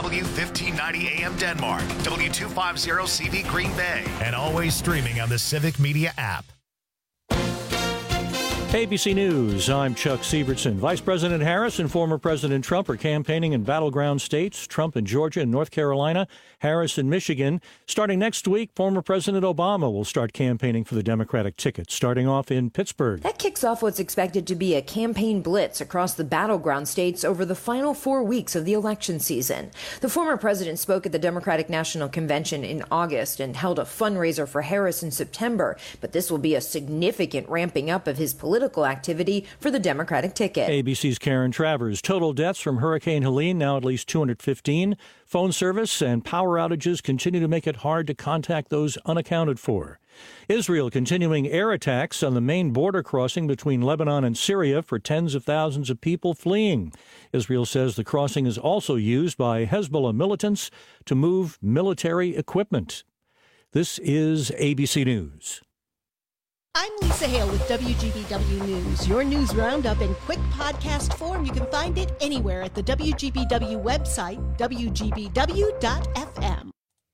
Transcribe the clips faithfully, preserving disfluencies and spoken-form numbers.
W fifteen ninety A M Denmark, W two fifty C V Green Bay, and always streaming on the Civic Media app. A B C News, I'm Chuck Sievertson. Vice President Harris and former President Trump are campaigning in battleground states, Trump in Georgia and North Carolina, Harris in Michigan. Starting next week, former President Obama will start campaigning for the Democratic ticket, starting off in Pittsburgh. That kicks off what's expected to be a campaign blitz across the battleground states over the final four weeks of the election season. The former president spoke at the Democratic National Convention in August and held a fundraiser for Harris in September, but this will be a significant ramping up of his political activity for the Democratic ticket. A B C's Karen Travers. Total deaths from Hurricane Helene, now at least two hundred fifteen. Phone service and power outages continue to make it hard to contact those unaccounted for. Israel continuing air attacks on the main border crossing between Lebanon and Syria for tens of thousands of people fleeing. Israel says the crossing is also used by Hezbollah militants to move military equipment. This is A B C News. I'm Lisa Hale with W G B W News. Your news roundup in quick podcast form. You can find it anywhere at the W G B W website, W G B W dot F M.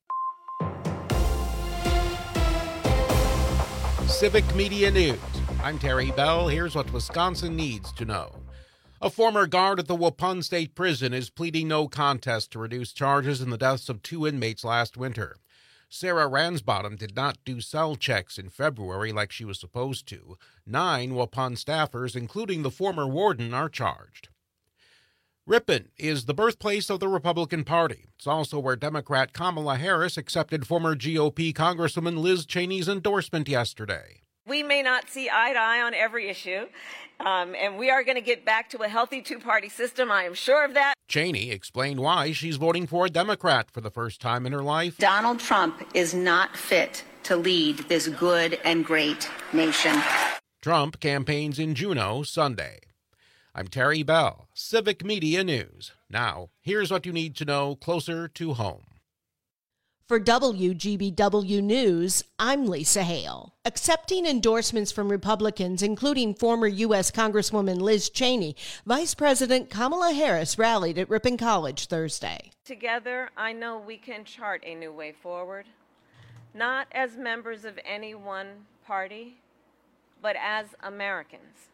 Civic Media News. I'm Terry Bell. Here's what Wisconsin needs to know. A former guard at the Waupun State Prison is pleading no contest to reduce charges in the deaths of two inmates last winter. Sarah Ransbottom did not do cell checks in February like she was supposed to. Nine Waupun staffers, including the former warden, are charged. Ripon is the birthplace of the Republican Party. It's also where Democrat Kamala Harris accepted former G O P Congresswoman Liz Cheney's endorsement yesterday. We may not see eye to eye on every issue, um, and we are going to get back to a healthy two-party system. I am sure of that. Cheney explained why she's voting for a Democrat for the first time in her life. Donald Trump is not fit to lead this good and great nation. Trump campaigns in Juneau Sunday. I'm Terry Bell, Civic Media News. Now, here's what you need to know closer to home. For W G B W News, I'm Lisa Hale. Accepting endorsements from Republicans, including former U S Congresswoman Liz Cheney, Vice President Kamala Harris rallied at Ripon College Thursday. Together, I know we can chart a new way forward, not as members of any one party, but as Americans.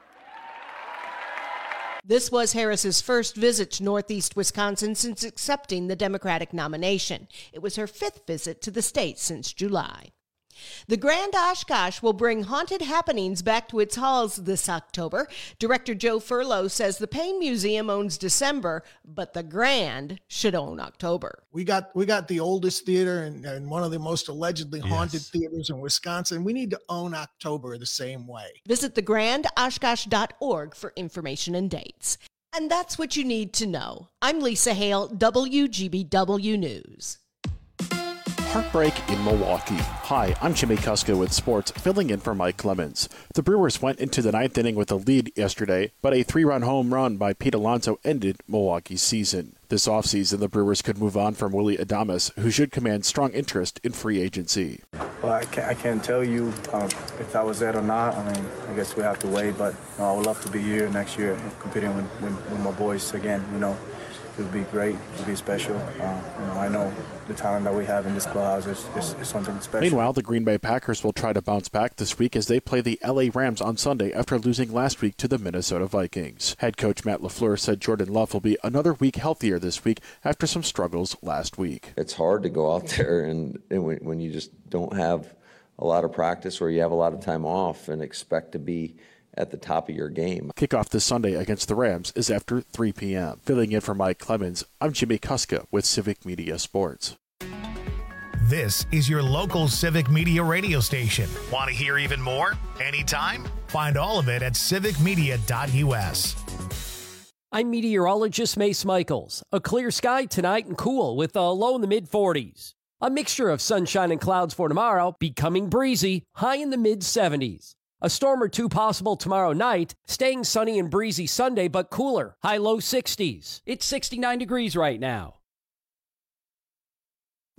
This was Harris's first visit to Northeast Wisconsin since accepting the Democratic nomination. It was her fifth visit to the state since July. The Grand Oshkosh will bring haunted happenings back to its halls this October. Director Joe Furlow says the Payne Museum owns December, but the Grand should own October. We got we got the oldest theater and, and one of the most allegedly haunted Yes. theaters in Wisconsin. We need to own October the same way. Visit the grand oshkosh dot org for information and dates. And that's what you need to know. I'm Lisa Hale, W G B W News. Heartbreak in Milwaukee. Hi, I'm Jimmy Kuska with sports, filling in for Mike Clemens. The Brewers went into the ninth inning with a lead yesterday, but a three-run home run by Pete Alonso ended Milwaukee's season. This offseason, the Brewers could move on from Willie Adames, who should command strong interest in free agency. Well, I can't, I can't tell you um, if I was there or not. I mean, I guess we have to wait, but you know, I would love to be here next year competing with, with, with my boys again, you know. It would be great. It would be special. Uh, you know, I know the talent that we have in this clubhouse is, is, is something special. Meanwhile, the Green Bay Packers will try to bounce back this week as they play the L A Rams on Sunday after losing last week to the Minnesota Vikings. Head coach Matt LaFleur said Jordan Love will be another week healthier this week after some struggles last week. It's hard to go out there and, and when, when you just don't have a lot of practice or you have a lot of time off and expect to be at the top of your game. Kickoff this Sunday against the Rams is after three p.m. Filling in for Mike Clemens, I'm Jimmy Kuska with Civic Media Sports. This is your local Civic Media radio station. Want to hear even more? Anytime? Find all of it at civic media dot u s. I'm meteorologist Mace Michaels. A clear sky tonight and cool with a low in the mid forties. A mixture of sunshine and clouds for tomorrow, becoming breezy, high in the mid seventies. A storm or two possible tomorrow night, staying sunny and breezy Sunday, but cooler, high low sixties. It's sixty-nine degrees right now.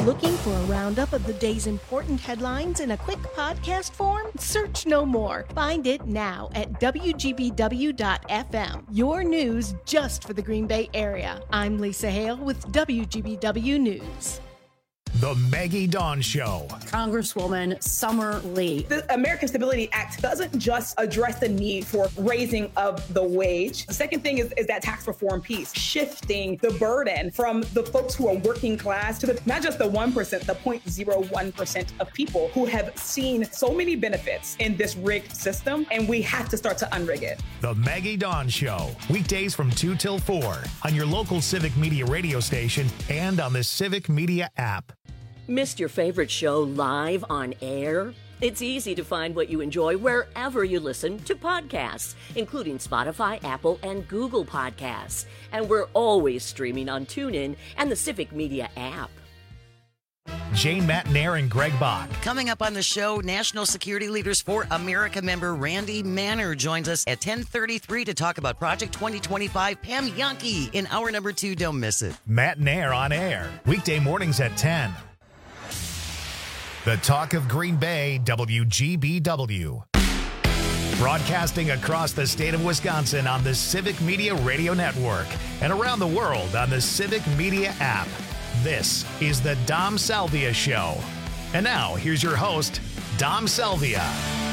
Looking for a roundup of the day's important headlines in a quick podcast form? Search no more. Find it now at W G B W dot F M. Your news just for the Green Bay area. I'm Lisa Hale with W G B W News. The Maggie Dawn Show. Congresswoman Summer Lee. The American Stability Act doesn't just address the need for raising of the wage. The second thing is, is that tax reform piece, shifting the burden from the folks who are working class to the, not just the one percent, the zero point zero one percent of people who have seen so many benefits in this rigged system, and we have to start to unrig it. The Maggie Dawn Show. Weekdays from two till four on your local Civic Media radio station and on the Civic Media app. Missed your favorite show live on air? It's easy to find what you enjoy wherever you listen to podcasts, including Spotify, Apple, and Google Podcasts. And we're always streaming on TuneIn and the Civic Media app. Jane Matnair and Greg Bach. Coming up on the show, National Security Leaders for America member Randy Manner joins us at ten thirty-three to talk about Project twenty twenty-five. Pam Yonke in hour number two. Don't miss it. Matnair on air. Weekday mornings at ten. The Talk of Green Bay, W G B W. Broadcasting across the state of Wisconsin on the Civic Media Radio Network and around the world on the Civic Media app. This is the Dom Salvia Show. And now, here's your host, Dom Salvia.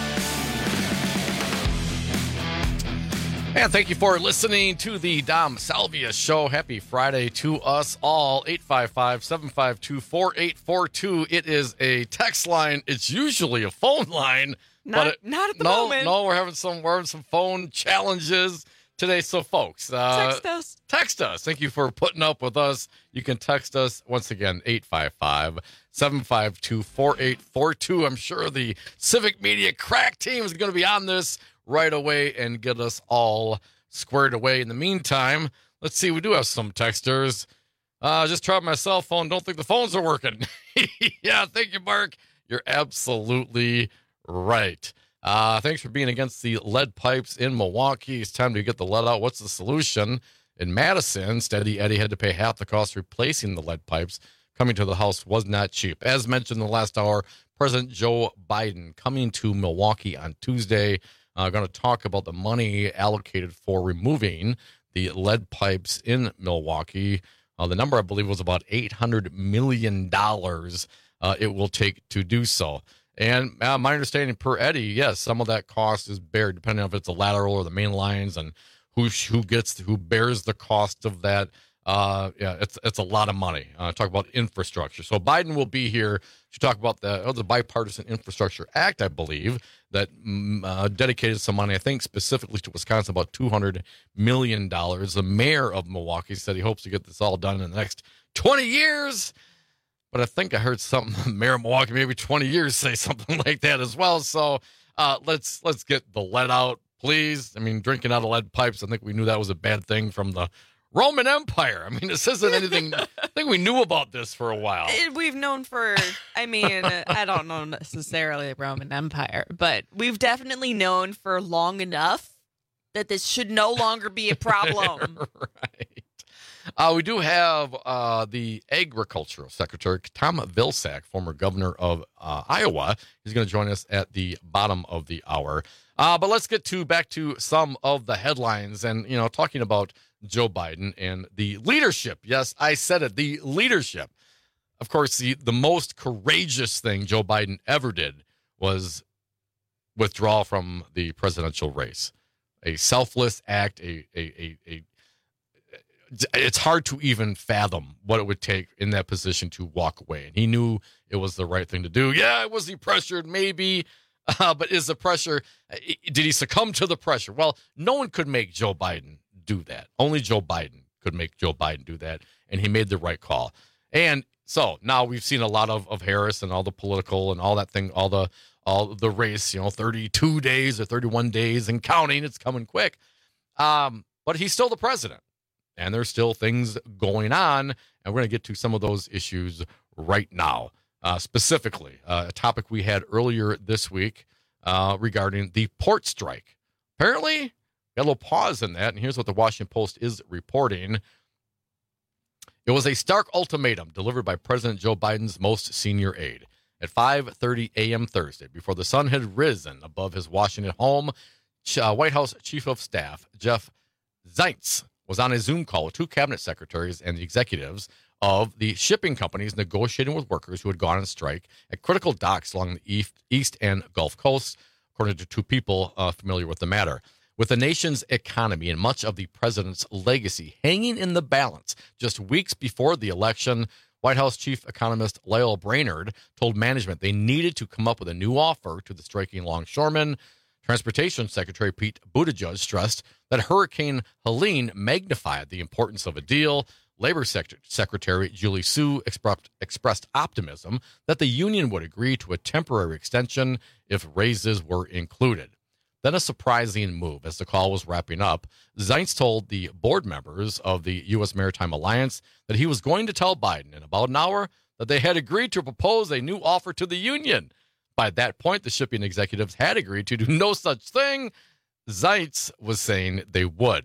And thank you for listening to the Dom Salvia Show. Happy Friday to us all. eight five five, seven five two, four eight four two. It is a text line. It's usually a phone line. Not, but it, not at the no, moment. No, we're having some we're having some phone challenges today. So, folks, uh, text us. Text us. Thank you for putting up with us. You can text us once again, eight five five, seven five two, four eight four two. I'm sure the Civic Media crack team is going to be on this right away and get us all squared away. In the meantime, let's see. We do have some texters. Uh, just tried my cell phone. Don't think the phones are working. Yeah, thank you, Mark. You're absolutely right. Uh, thanks for being against the lead pipes in Milwaukee. It's time to get the lead out. What's the solution? In Madison, Steady Eddie had to pay half the cost replacing the lead pipes. Coming to the house was not cheap. As mentioned in the last hour, President Joe Biden coming to Milwaukee on Tuesday. Uh, going to talk about the money allocated for removing the lead pipes in Milwaukee. Uh, the number, I believe, was about eight hundred million dollars uh, it will take to do so. And uh, my understanding per Eddie, yes, some of that cost is bared, depending on if it's a lateral or the main lines and who who gets who bears the cost of that. Uh, yeah, it's it's a lot of money. Uh, talk about infrastructure. So Biden will be here to talk about the oh, the Bipartisan Infrastructure Act, I believe, that uh, dedicated some money, I think specifically to Wisconsin, about two hundred million dollars. The mayor of Milwaukee said he hopes to get this all done in the next twenty years. But I think I heard something, Mayor of Milwaukee, maybe twenty years, say something like that as well. So uh, let's let's get the lead out, please. I mean, drinking out of lead pipes, I think we knew that was a bad thing from the Roman Empire. I mean, this isn't anything. I think we knew about this for a while. It, we've known for, I mean, I don't know necessarily the Roman Empire, but we've definitely known for long enough that this should no longer be a problem. Right. Uh, we do have uh, the Agricultural Secretary, Tom Vilsack, former governor of uh, Iowa. He's going to join us at the bottom of the hour. Uh, but let's get to back to some of the headlines and, you know, talking about Joe Biden and the leadership. Yes, I said it, the leadership. Of course, the, the most courageous thing Joe Biden ever did was withdraw from the presidential race. A selfless act, a a a, a it's hard to even fathom what it would take in that position to walk away. And he knew it was the right thing to do. Yeah, was he pressured? Maybe. Uh, but is the pressure, did he succumb to the pressure? Well, no one could make Joe Biden do that. Only Joe Biden could make Joe Biden do that. And he made the right call. And so now we've seen a lot of, of Harris and all the political and all that thing, all the, all the race, you know, thirty-two days or thirty-one days and counting. It's coming quick. Um, but he's still the president. And there's still things going on, and we're going to get to some of those issues right now. Uh, specifically, uh, a topic we had earlier this week uh, regarding the port strike. Apparently, got a little pause in that, and here's what the Washington Post is reporting. It was a stark ultimatum delivered by President Joe Biden's most senior aide. At five thirty a.m. Thursday, before the sun had risen above his Washington home, uh, White House Chief of Staff Jeff Zients was on a Zoom call with two cabinet secretaries and the executives of the shipping companies negotiating with workers who had gone on strike at critical docks along the East and Gulf coasts, according to two people uh, familiar with the matter. With the nation's economy and much of the president's legacy hanging in the balance just weeks before the election, White House chief economist Lael Brainard told management they needed to come up with a new offer to the striking longshoremen. Transportation Secretary Pete Buttigieg stressed that Hurricane Helene magnified the importance of a deal. Labor Sec- Secretary Julie Su expressed, expressed optimism that the union would agree to a temporary extension if raises were included. Then a surprising move. As the call was wrapping up, Zients told the board members of the U S Maritime Alliance that he was going to tell Biden in about an hour that they had agreed to propose a new offer to the union. By that point, the shipping executives had agreed to do no such thing. Zients was saying they would.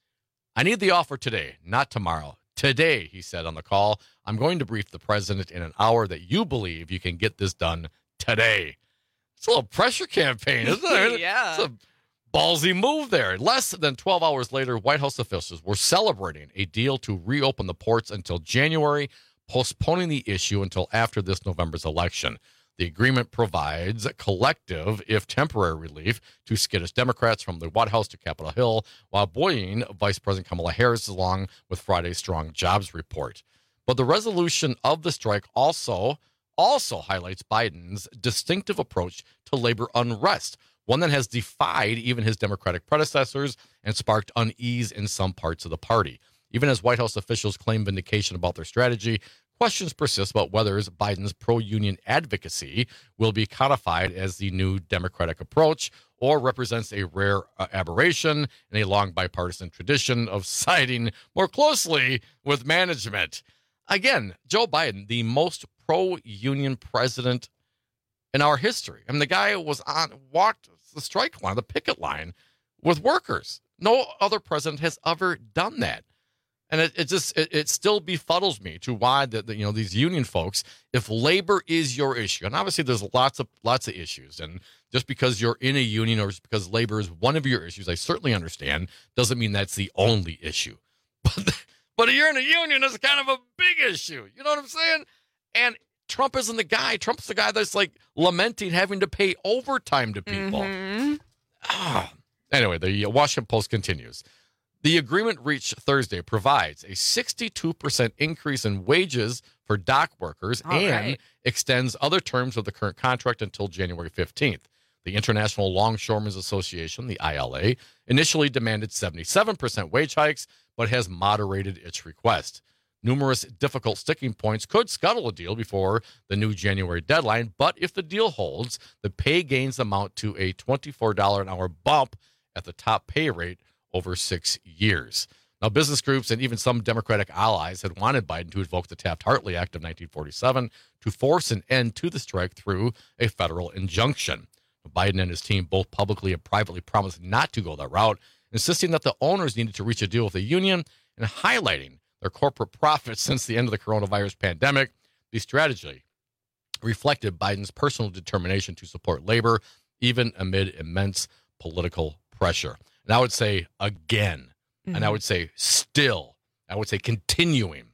I need the offer today, not tomorrow. Today, he said on the call, I'm going to brief the president in an hour that you believe you can get this done today. It's a little pressure campaign, isn't it? Yeah. It's a ballsy move there. Less than twelve hours later, White House officials were celebrating a deal to reopen the ports until January, postponing the issue until after this November's election. The agreement provides collective, if temporary, relief to skittish Democrats from the White House to Capitol Hill, while buoying Vice President Kamala Harris along with Friday's strong jobs report. But the resolution of the strike also, also highlights Biden's distinctive approach to labor unrest, one that has defied even his Democratic predecessors and sparked unease in some parts of the party. Even as White House officials claim vindication about their strategy, questions persist about whether Biden's pro-union advocacy will be codified as the new Democratic approach or represents a rare uh, aberration in a long bipartisan tradition of siding more closely with management. Again, Joe Biden, the most pro-union president in our history. I mean, the guy was on walked the strike line, the picket line with workers. No other president has ever done that. And it, it just it, it still befuddles me to why that you know these union folks, if labor is your issue, and obviously there's lots of lots of issues, and just because you're in a union or just because labor is one of your issues, I certainly understand, doesn't mean that's the only issue. But but if you're in a union, it's kind of a big issue. You know what I'm saying? And Trump isn't the guy. Trump's the guy that's like lamenting having to pay overtime to people. Mm-hmm. Ah. Anyway, the Washington Post continues. The agreement reached Thursday provides a sixty-two percent increase in wages for dock workers All and right. extends other terms of the current contract until January fifteenth. The International Longshoremen's Association, the I L A, initially demanded seventy-seven percent wage hikes, but has moderated its request. Numerous difficult sticking points could scuttle a deal before the new January deadline, but if the deal holds, the pay gains amount to a twenty-four dollars an hour bump at the top pay rate over six years. Now, business groups and even some Democratic allies had wanted Biden to invoke the Taft-Hartley Act of nineteen forty-seven to force an end to the strike through a federal injunction. Biden and his team both publicly and privately promised not to go that route, insisting that the owners needed to reach a deal with the union and highlighting their corporate profits since the end of the coronavirus pandemic. The strategy reflected Biden's personal determination to support labor, even amid immense political pressure. And I would say again, mm-hmm. and I would say still, I would say continuing,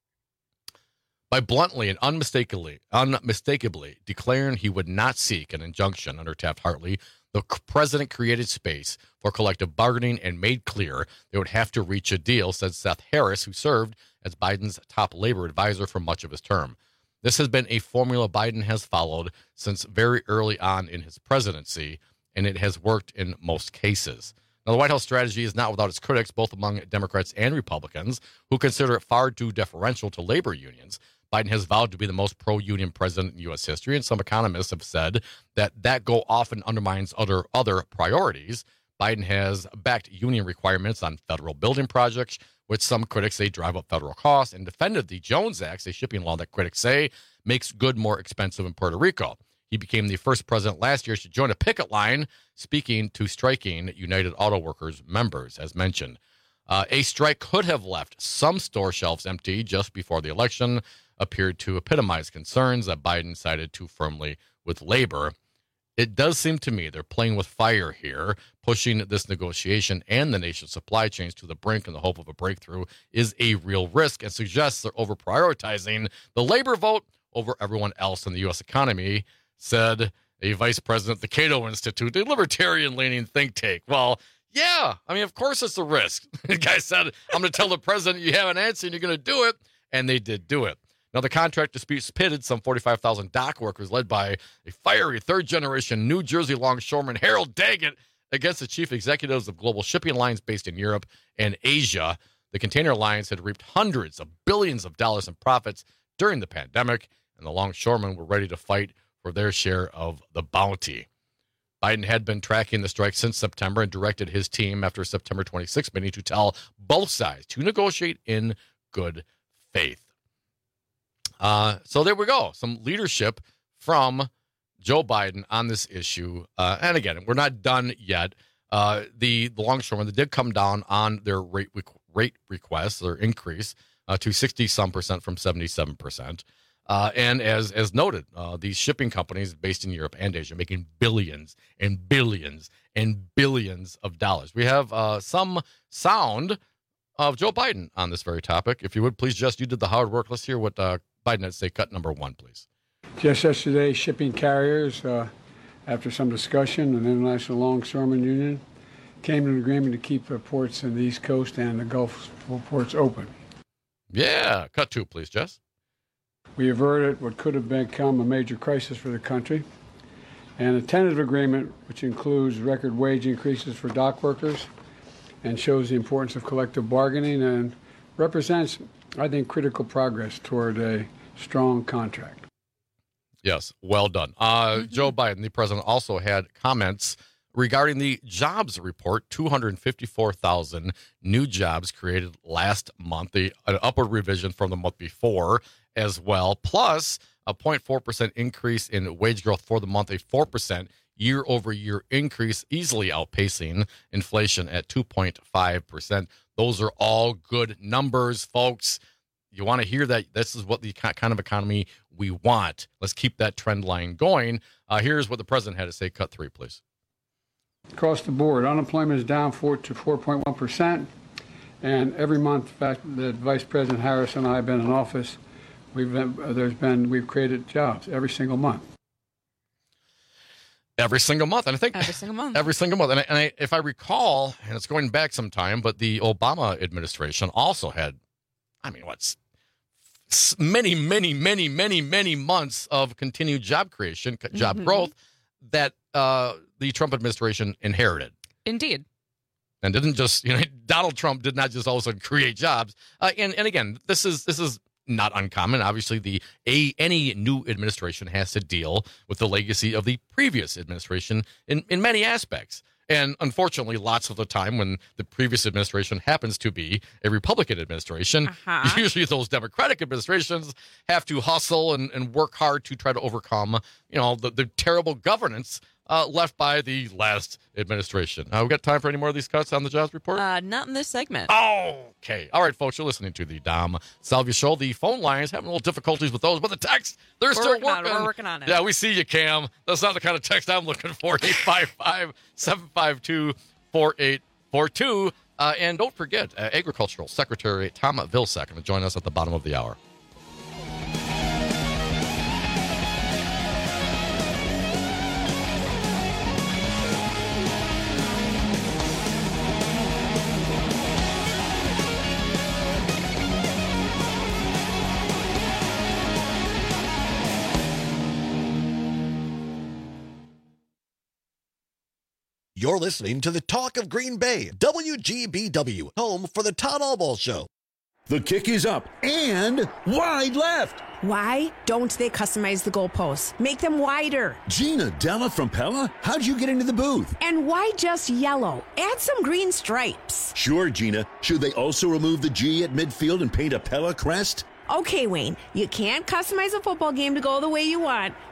by bluntly and unmistakably, unmistakably declaring he would not seek an injunction under Taft-Hartley, the president created space for collective bargaining and made clear they would have to reach a deal, said Seth Harris, who served as Biden's top labor advisor for much of his term. This has been a formula Biden has followed since very early on in his presidency, and it has worked in most cases. Now, the White House strategy is not without its critics, both among Democrats and Republicans, who consider it far too deferential to labor unions. Biden has vowed to be the most pro-union president in U S history, and some economists have said that that goal often undermines other, other priorities. Biden has backed union requirements on federal building projects, which some critics say drive up federal costs, and defended the Jones Act, a shipping law that critics say makes good more expensive in Puerto Rico. He became the first president last year to join a picket line, speaking to striking United Auto Workers members, as mentioned. Uh, a strike could have left some store shelves empty just before the election, appeared to epitomize concerns that Biden sided too firmly with labor. It does seem to me they're playing with fire here, pushing this negotiation and the nation's supply chains to the brink in the hope of a breakthrough is a real risk, and suggests they're over-prioritizing the labor vote over everyone else in the U S economy, said a vice president at the Cato Institute, a libertarian-leaning think tank. Well, yeah, I mean, of course it's a risk. The guy said, I'm going to tell the president you have an answer and you're going to do it, and they did do it. Now, the contract disputes pitted some forty-five thousand dock workers led by a fiery third-generation New Jersey longshoreman, Harold Daggett, against the chief executives of global shipping lines based in Europe and Asia. The container lines had reaped hundreds of billions of dollars in profits during the pandemic, and the longshoremen were ready to fight for their share of the bounty. Biden had been tracking the strike since September and directed his team after September twenty-sixth meeting to tell both sides to negotiate in good faith. Uh, so there we go. Some leadership from Joe Biden on this issue. Uh, and again, we're not done yet. Uh, the, the longshoremen, they did come down on their rate rate request, their increase uh, to sixty some percent from seventy-seven percent. Uh, and as as noted, uh, these shipping companies based in Europe and Asia making billions and billions and billions of dollars. We have uh, some sound of Joe Biden on this very topic. If you would, please, Jess, you did the hard work. Let's hear what uh, Biden had to say. Cut number one, please. Just yesterday, shipping carriers, uh, after some discussion, the International Longshoremen Union came to an agreement to keep the ports in the East Coast and the Gulf ports open. Yeah. Cut two, please, Jess. We averted what could have become a major crisis for the country, and a tentative agreement which includes record wage increases for dock workers and shows the importance of collective bargaining and represents, I think, critical progress toward a strong contract. Yes, well done. Uh, mm-hmm. Joe Biden, the president, also had comments regarding the jobs report. two hundred fifty-four thousand new jobs created last month, the, an upward revision from the month before as well, plus a zero point four percent increase in wage growth for the month, a four percent year-over-year increase, easily outpacing inflation at two point five percent. Those are all good numbers, folks. You want to hear that? This is what the kind of economy we want. Let's keep that trend line going. Uh, here's what the president had to say. Cut three, please. Across the board, unemployment is down four to four point one percent. And every month, in fact, that Vice President Harris and I have been in office, we've been, uh, there's been we've created jobs every single month. Every single month, and I think every single month, every single month, and, I, and I, if I recall, and it's going back some time, but the Obama administration also had, I mean, what's many, many, many, many, many months of continued job creation, job mm-hmm. growth that uh, the Trump administration inherited. Indeed. And didn't just, you know, Donald Trump did not just all of a sudden create jobs. Uh, and and again, this is this is not uncommon. Obviously, the a any new administration has to deal with the legacy of the previous administration in, in many aspects. And unfortunately, lots of the time when the previous administration happens to be a Republican administration, uh-huh. usually those Democratic administrations have to hustle and, and work hard to try to overcome, you know, the, the terrible governance uh, left by the last administration. Uh, we got time for any more of these cuts on the jobs report? Uh, not in this segment. Okay. All right, folks, you're listening to the Dom Salvia Show. The phone lines having a little difficulties with those, but the text, they're We're still working. working. On it. We're working on it. Yeah, we see you, Cam. That's not the kind of text I'm looking for. eight five five, seven five two, four eight four two. Uh, and don't forget, uh, Agricultural Secretary Tom Vilsack going to join us at the bottom of the hour. You're listening to the Talk of Green Bay, W G B W, home for the Todd Albaugh Show. The kick is up and wide left. Why don't they customize the goalposts? Make them wider. Gina Della from Pella, how'd you get into the booth? And why just yellow? Add some green stripes. Sure, Gina. Should they also remove the G at midfield and paint a Pella crest? Okay, Wayne, you can't customize a football game to go the way you want,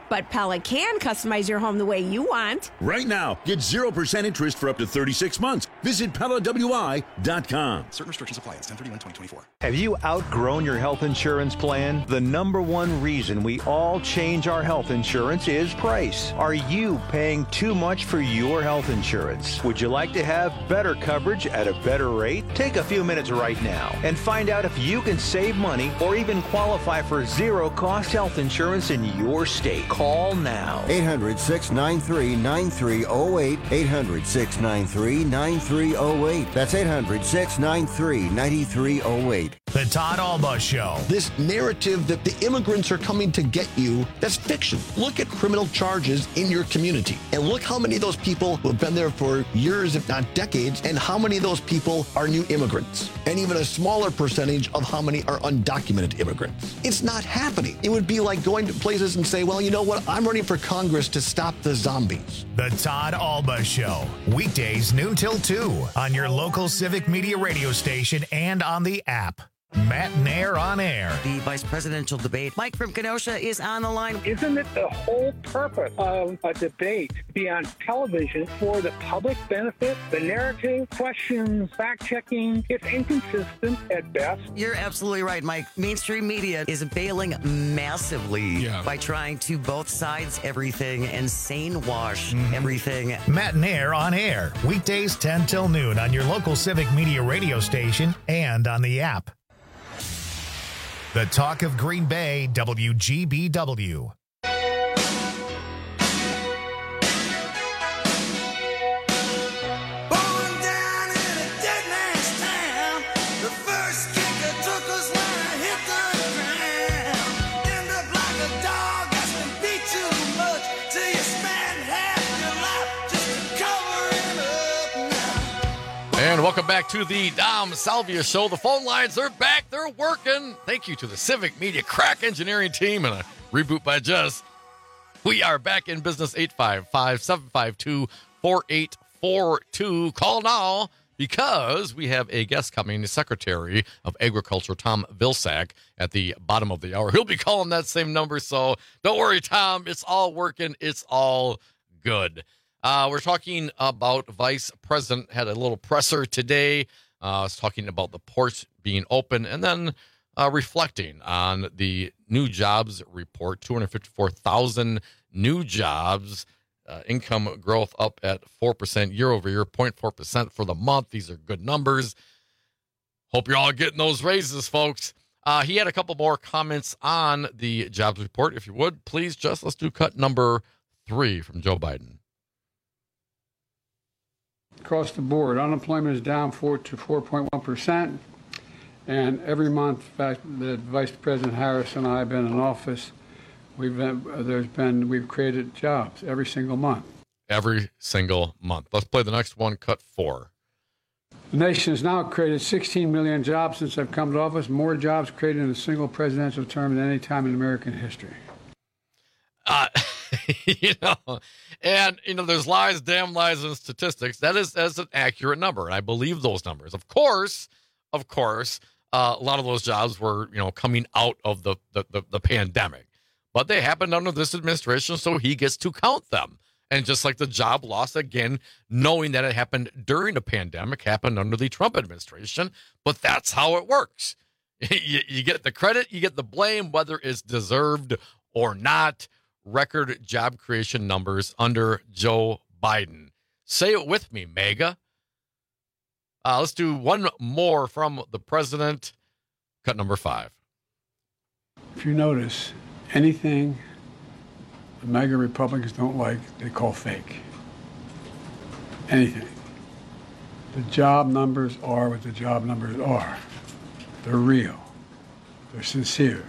But Pella can customize your home the way you want. Right now, get zero percent interest for up to thirty-six months. Visit Pella W I dot com. Certain restrictions apply. It's ten thirty-one twenty twenty-four. Have you outgrown your health insurance plan? The number one reason we all change our health insurance is price. Are you paying too much for your health insurance? Would you like to have better coverage at a better rate? Take a few minutes right now and find out if you can save money or even qualify for zero-cost health insurance in your state. Call now. eight hundred, six nine three, nine three zero eight. eight hundred, six nine three, nine three zero eight. That's eight hundred, six nine three, nine three zero eight. The Todd Alba Show. This narrative that the immigrants are coming to get you, that's fiction. Look at criminal charges in your community and look how many of those people who have been there for years, if not decades, and how many of those people are new immigrants, and even a smaller percentage of how many are undocumented immigrants. It's not happening. It would be like going to places and say, well, you know what? I'm running for Congress to stop the zombies. The Todd Alba Show. Weekdays noon till two on your local Civic Media radio station and on the app. Matt Nair on air. The vice presidential debate. Mike from Kenosha is on the line. Isn't it the whole purpose of a debate to be on television for the public benefit? The narrative, questions, fact-checking, it's inconsistent at best. You're absolutely right, Mike. Mainstream media is bailing massively yeah. by trying to both sides everything and sane wash mm-hmm. everything. Matt Nair on air. Weekdays ten till noon on your local Civic Media radio station and on the app. The Talk of Green Bay, W G B W. And welcome back to the Dom Salvia Show. The phone lines are back. They're working. Thank you to the Civic Media crack engineering team and a reboot by Jess. We are back in business. Eight five five, seven five two, four eight four two. Call now because we have a guest coming, the Secretary of Agriculture, Tom Vilsack, at the bottom of the hour. He'll be calling that same number, so don't worry, Tom. It's all working. It's all good. Uh, we're talking about Vice President had a little presser today. Uh, I was talking about the ports being open and then uh, reflecting on the new jobs report, two hundred fifty-four thousand new jobs, uh, income growth up at four percent year over year, zero point four percent for the month. These are good numbers. Hope you're all getting those raises, folks. Uh, he had a couple more comments on the jobs report. If you would, please, just let's do cut number three from Joe Biden. Across the board, unemployment is down four to four point one percent, and every month, in fact, that Vice President Harris and I have been in office, we've been, uh, there's been we've created jobs every single month. Every single month. Let's play the next one. Cut four. The nation has now created sixteen million jobs since I've come to office. More jobs created in a single presidential term than any time in American history. Uh, you know, and, you know, there's lies, damn lies, and statistics. That is as an accurate number, and I believe those numbers. Of course, of course, uh, a lot of those jobs were, you know, coming out of the, the, the, the pandemic, but they happened under this administration, so he gets to count them. And just like the job loss, again, knowing that it happened during the pandemic, happened under the Trump administration, but that's how it works. you, you get the credit, you get the blame, whether it's deserved or not. Record job creation numbers under Joe Biden. Say it with me, MAGA. Uh, let's do one more from the president. Cut number five. If you notice, anything the MAGA Republicans don't like, they call fake. Anything. The job numbers are what the job numbers are. They're real. They're sincere.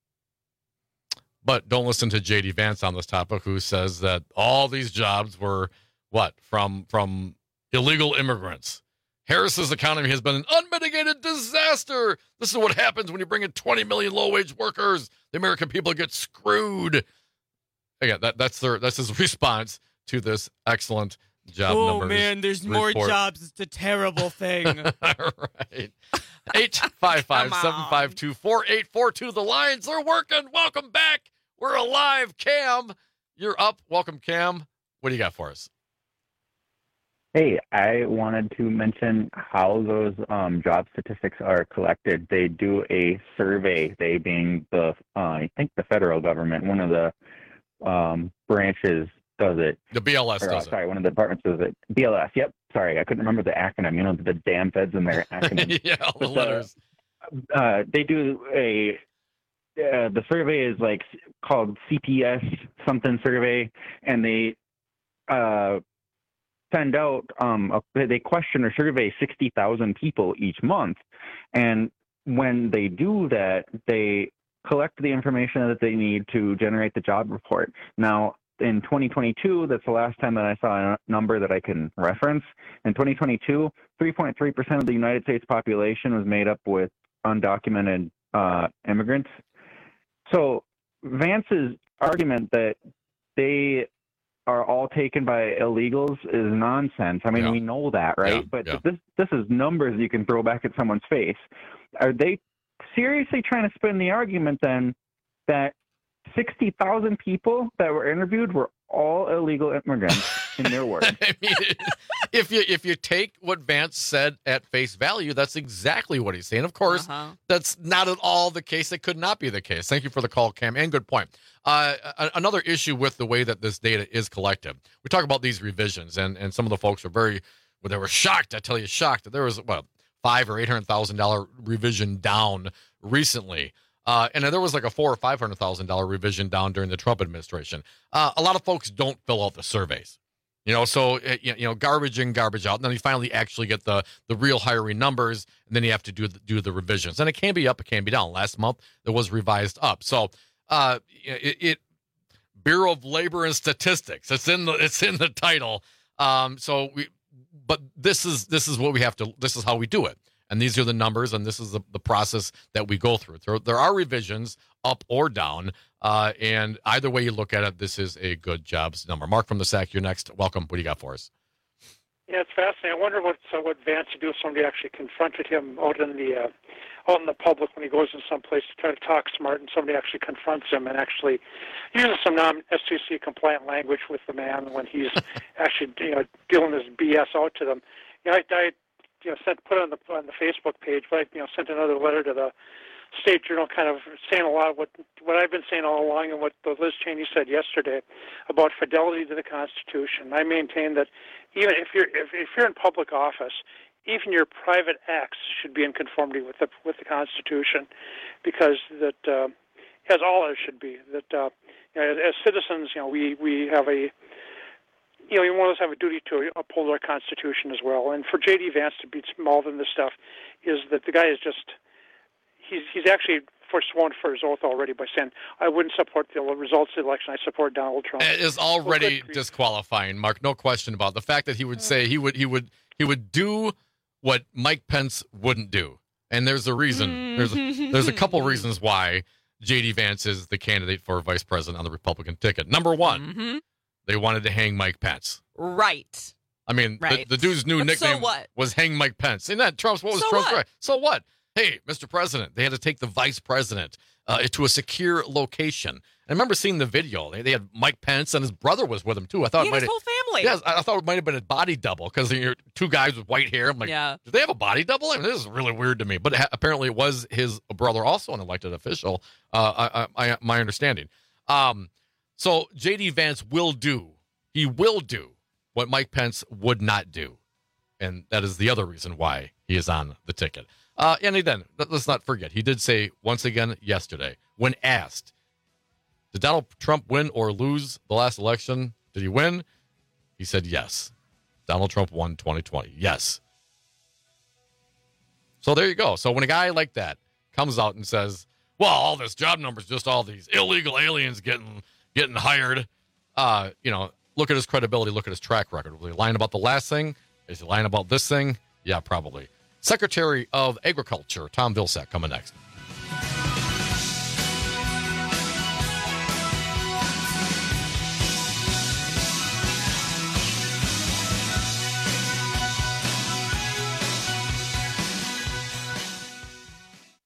But don't listen to J D Vance on this topic, who says that all these jobs were, what, from from illegal immigrants. Harris's economy has been an unmitigated disaster. This is what happens when you bring in twenty million low-wage workers. The American people get screwed. Again, that, that's their that's his response to this excellent job oh, numbers. Oh, man, there's report. more jobs. It's a terrible thing. Right. eight five five, seven five two, four eight four two. The lines are working. Welcome back. We're alive, Cam. You're up. Welcome, Cam. What do you got for us? Hey, I wanted to mention how those um, job statistics are collected. They do a survey, they being the, uh, I think the federal government, one of the um, branches does it. The B L S or, does uh, it. Sorry, one of the departments does it. B L S, yep. Sorry, I couldn't remember the acronym. You know, the damn feds and their acronym. yeah, all the But, letters. Uh, uh, they do a, uh, the survey is like called C P S something survey, and they, uh, send out, um, a, they question or survey sixty thousand people each month. And when they do that, they collect the information that they need to generate the job report. Now, in twenty twenty-two, that's the last time that I saw a number that I can reference. In twenty twenty-two, three point three percent of the United States population was made up with undocumented uh, immigrants. So Vance's argument that they are all taken by illegals is nonsense. I mean, Yeah. we know that, right? Yeah, but yeah. this this is numbers you can throw back at someone's face. Are they seriously trying to spin the argument then that sixty thousand people that were interviewed were all illegal immigrants in their words? I mean, if you if you take what Vance said at face value, that's exactly what he's saying. Of course, Uh-huh. that's not at all the case. It could not be the case. Thank you for the call, Cam, and good point. Uh, a- another issue with the way that this data is collected, we talk about these revisions, and, and some of the folks are very, well, they were shocked. I tell you, shocked that there was what five or eight hundred thousand dollar revision down recently. Uh, and there was like a four or five hundred thousand dollar revision down during the Trump administration. Uh, a lot of folks don't fill out the surveys, you know. So uh, you you know, garbage in, garbage out. And then you finally actually get the the real hiring numbers, and then you have to do the, do the revisions. And it can be up, it can be down. Last month it was revised up. So uh, it, it Bureau of Labor and Statistics. It's in the it's in the title. Um, so we, but this is this is what we have to. This is how we do it. And these are the numbers, and this is the, the process that we go through. There, there are revisions up or down, uh, and either way you look at it, this is a good jobs number. Mark from the S A C, you're next. Welcome. What do you got for us? Yeah, it's fascinating. I wonder what so what Vance would do if somebody actually confronted him out in the uh, out in the public when he goes in some place to try to talk smart, and somebody actually confronts him and actually uses some non-S E C compliant language with the man when he's actually you know dealing this B S out to them. You know, I, I you know sent put it on the on the Facebook page, but I you know sent another letter to the State Journal, kind of saying a lot of what what I've been saying all along, and what Liz Cheney said yesterday about fidelity to the Constitution. I maintain that even if you're if, if you're in public office, even your private acts should be in conformity with the with the Constitution, because that uh, as all ours should be. That uh, you know, as, as citizens, you know, we we have a you know, you want us to have a duty to uphold our Constitution as well. And for J D. Vance to be involved in this stuff is that the guy is just. He's he's actually forsworn for his oath already by saying, I wouldn't support the results of the election. I support Donald Trump. It is already well, disqualifying, Mark. No question about it. The fact that he would say he would he would he would do what Mike Pence wouldn't do. And there's a reason. There's a, there's a couple reasons why J D. Vance is the candidate for vice president on the Republican ticket. Number one, mm-hmm. they wanted to hang Mike Pence. Right. I mean, right. the, the dude's new but nickname so what? was Hang Mike Pence. Isn't that Trump's? What was so Trump's? What? Right? So what? Hey, Mister President, they had to take the vice president uh, to a secure location. I remember seeing the video. They, they had Mike Pence, and his brother was with him, too. I thought he it might his whole family. Yes, I, I thought it might have been a body double, because you're two guys with white hair. I'm like, yeah. do they have a body double? I mean, this is really weird to me. But ha- apparently it was his brother, also an elected official, uh, I, I, my understanding. Um, so J D. Vance will do, he will do what Mike Pence would not do. And that is the other reason why he is on the ticket. Uh, and then, let's not forget, he did say once again yesterday, when asked, did Donald Trump win or lose the last election? Did he win? He said yes. Donald Trump won twenty twenty. Yes. So there you go. So when a guy like that comes out and says, well, all this job numbers, just all these illegal aliens getting getting hired, uh, you know, look at his credibility, look at his track record. Was he lying about the last thing? Is he lying about this thing? Yeah, probably. Secretary of Agriculture, Tom Vilsack, coming next.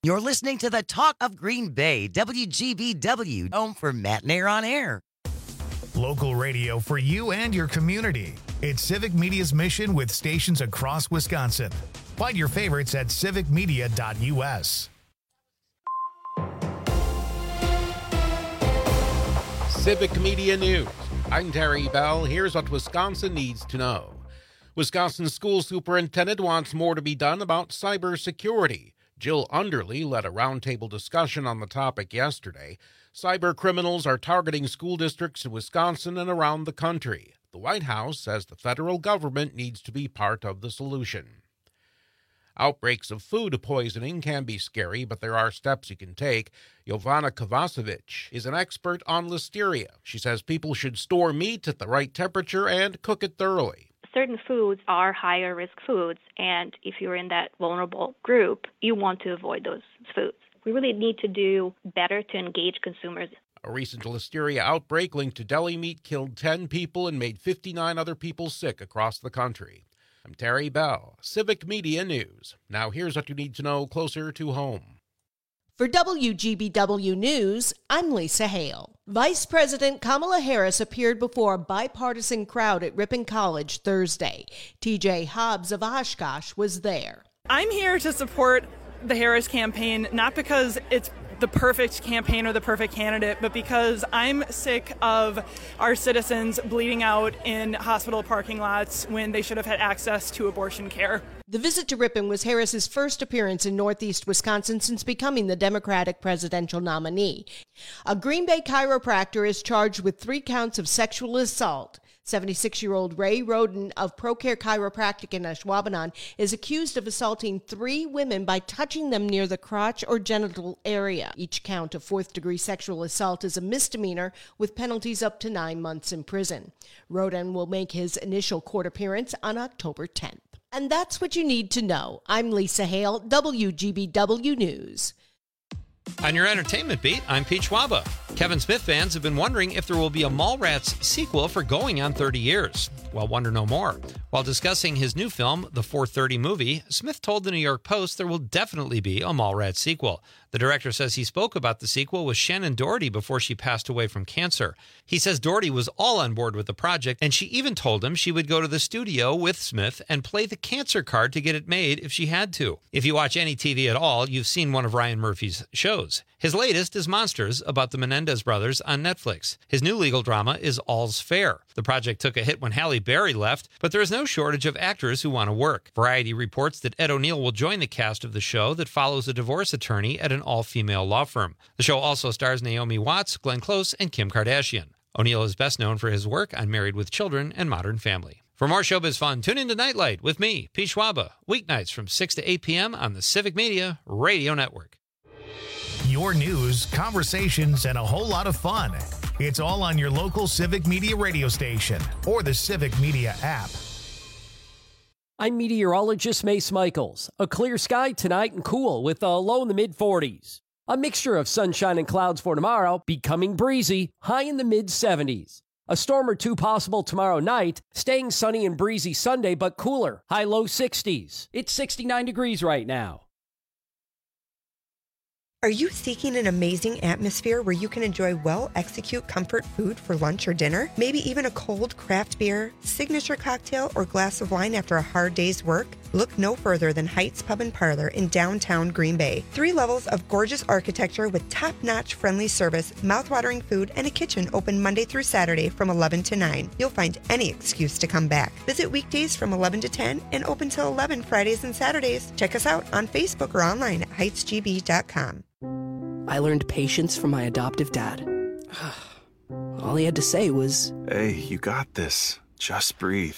You're listening to the Talk of Green Bay, W G B W, home for Matt and Air on Air. Local radio for you and your community. It's Civic Media's mission with stations across Wisconsin. Find your favorites at civic media dot u s. Civic Media News. I'm Terry Bell. Here's what Wisconsin needs to know. Wisconsin school superintendent wants more to be done about cybersecurity. Jill Underly led a roundtable discussion on the topic yesterday. Cyber criminals are targeting school districts in Wisconsin and around the country. The White House says the federal government needs to be part of the solution. Outbreaks of food poisoning can be scary, but there are steps you can take. Jovana Kovacevic is an expert on listeria. She says people should store meat at the right temperature and cook it thoroughly. Certain foods are higher risk foods, and if you're in that vulnerable group, you want to avoid those foods. We really need to do better to engage consumers. A recent listeria outbreak linked to deli meat killed ten people and made fifty-nine other people sick across the country. I'm Terry Bell, Civic Media News. Now here's what you need to know closer to home. For W G B W News, I'm Lisa Hale. Vice President Kamala Harris appeared before a bipartisan crowd at Ripon College Thursday. T J Hobbs of Oshkosh was there. I'm here to support the Harris campaign, not because it's the perfect campaign or the perfect candidate, but because I'm sick of our citizens bleeding out in hospital parking lots when they should have had access to abortion care. The visit to Ripon was Harris's first appearance in Northeast Wisconsin since becoming the Democratic presidential nominee. A Green Bay chiropractor is charged with three counts of sexual assault. seventy-six-year-old Ray Roden of ProCare Chiropractic in Ashwaubenon is accused of assaulting three women by touching them near the crotch or genital area. Each count of fourth-degree sexual assault is a misdemeanor with penalties up to nine months in prison. Roden will make his initial court appearance on October tenth. And that's what you need to know. I'm Lisa Hale, W G B W News. On your entertainment beat, I'm Pete Schwaba. Kevin Smith fans have been wondering if there will be a Mallrats sequel for going on thirty years. Well, wonder no more. While discussing his new film, The four thirty Movie, Smith told the New York Post there will definitely be a Mallrats sequel. The director says he spoke about the sequel with Shannon Doherty before she passed away from cancer. He says Doherty was all on board with the project, and she even told him she would go to the studio with Smith and play the cancer card to get it made if she had to. If you watch any T V at all, you've seen one of Ryan Murphy's shows. His latest is Monsters, about the Menendez brothers on Netflix. His new legal drama is All's Fair. The project took a hit when Halle Berry left, but there is no shortage of actors who want to work. Variety reports that Ed O'Neill will join the cast of the show that follows a divorce attorney at an all-female law firm. The show also stars Naomi Watts, Glenn Close, and Kim Kardashian. O'Neill is best known for his work on Married with Children and Modern Family. For more showbiz fun, tune in to Nightlight with me, Pete Schwaba, weeknights from six to eight p.m. on the Civic Media Radio Network. Your news, conversations, and a whole lot of fun. It's all on your local Civic Media radio station or the Civic Media app. I'm meteorologist Mace Michaels. A clear sky tonight and cool with a low in the mid forties. A mixture of sunshine and clouds for tomorrow, becoming breezy, high in the mid seventies. A storm or two possible tomorrow night, staying sunny and breezy Sunday, but cooler, high low sixties. It's sixty-nine degrees right now. Are you seeking an amazing atmosphere where you can enjoy well-executed comfort food for lunch or dinner? Maybe even a cold craft beer, signature cocktail, or glass of wine after a hard day's work? Look no further than Heights Pub and Parlor in downtown Green Bay. Three levels of gorgeous architecture with top-notch friendly service, mouth-watering food, and a kitchen open Monday through Saturday from eleven to nine. You'll find any excuse to come back. Visit weekdays from eleven to ten and open till eleven Fridays and Saturdays. Check us out on Facebook or online at heights g b dot com. I learned patience from my adoptive dad. All he had to say was, "Hey, you got this. Just breathe."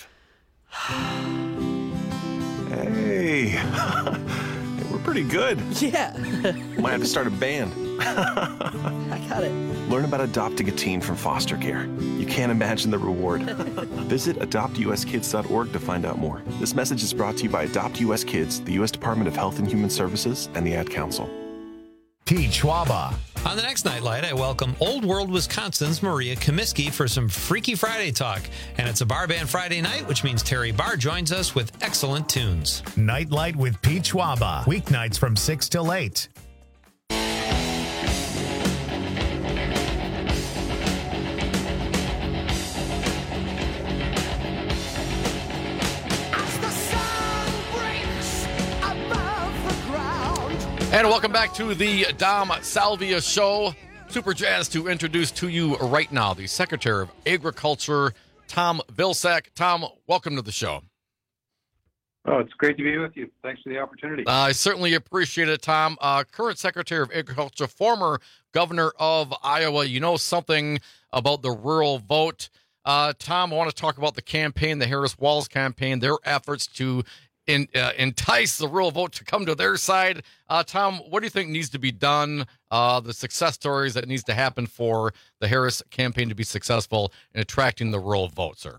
Hey, we're pretty good. Yeah. Might have to start a band. I got it. Learn about adopting a teen from foster care. You can't imagine the reward. Visit adopt u s kids dot org to find out more. This message is brought to you by Adopt U S Kids, the U S Department of Health and Human Services, and the Ad Council. Pete Schwaba. On the next Nightlight, I welcome Old World Wisconsin's Maria Comiskey for some Freaky Friday talk. And it's a bar band Friday night, which means Terry Barr joins us with excellent tunes. Nightlight with Pete Schwaba. Weeknights from six till eight. And welcome back to the Dom Salvia Show. Super jazzed to introduce to you right now the Secretary of Agriculture, Tom Vilsack. Tom, welcome to the show. Oh, it's great to be with you. Thanks for the opportunity. Uh, I certainly appreciate it, Tom. Uh, current Secretary of Agriculture, former Governor of Iowa. You know something about the rural vote. Uh, Tom, I want to talk about the campaign, the Harris-Walz campaign, their efforts to In, uh, entice the rural vote to come to their side. Uh, Tom, what do you think needs to be done, uh, the success stories that needs to happen for the Harris campaign to be successful in attracting the rural vote, sir?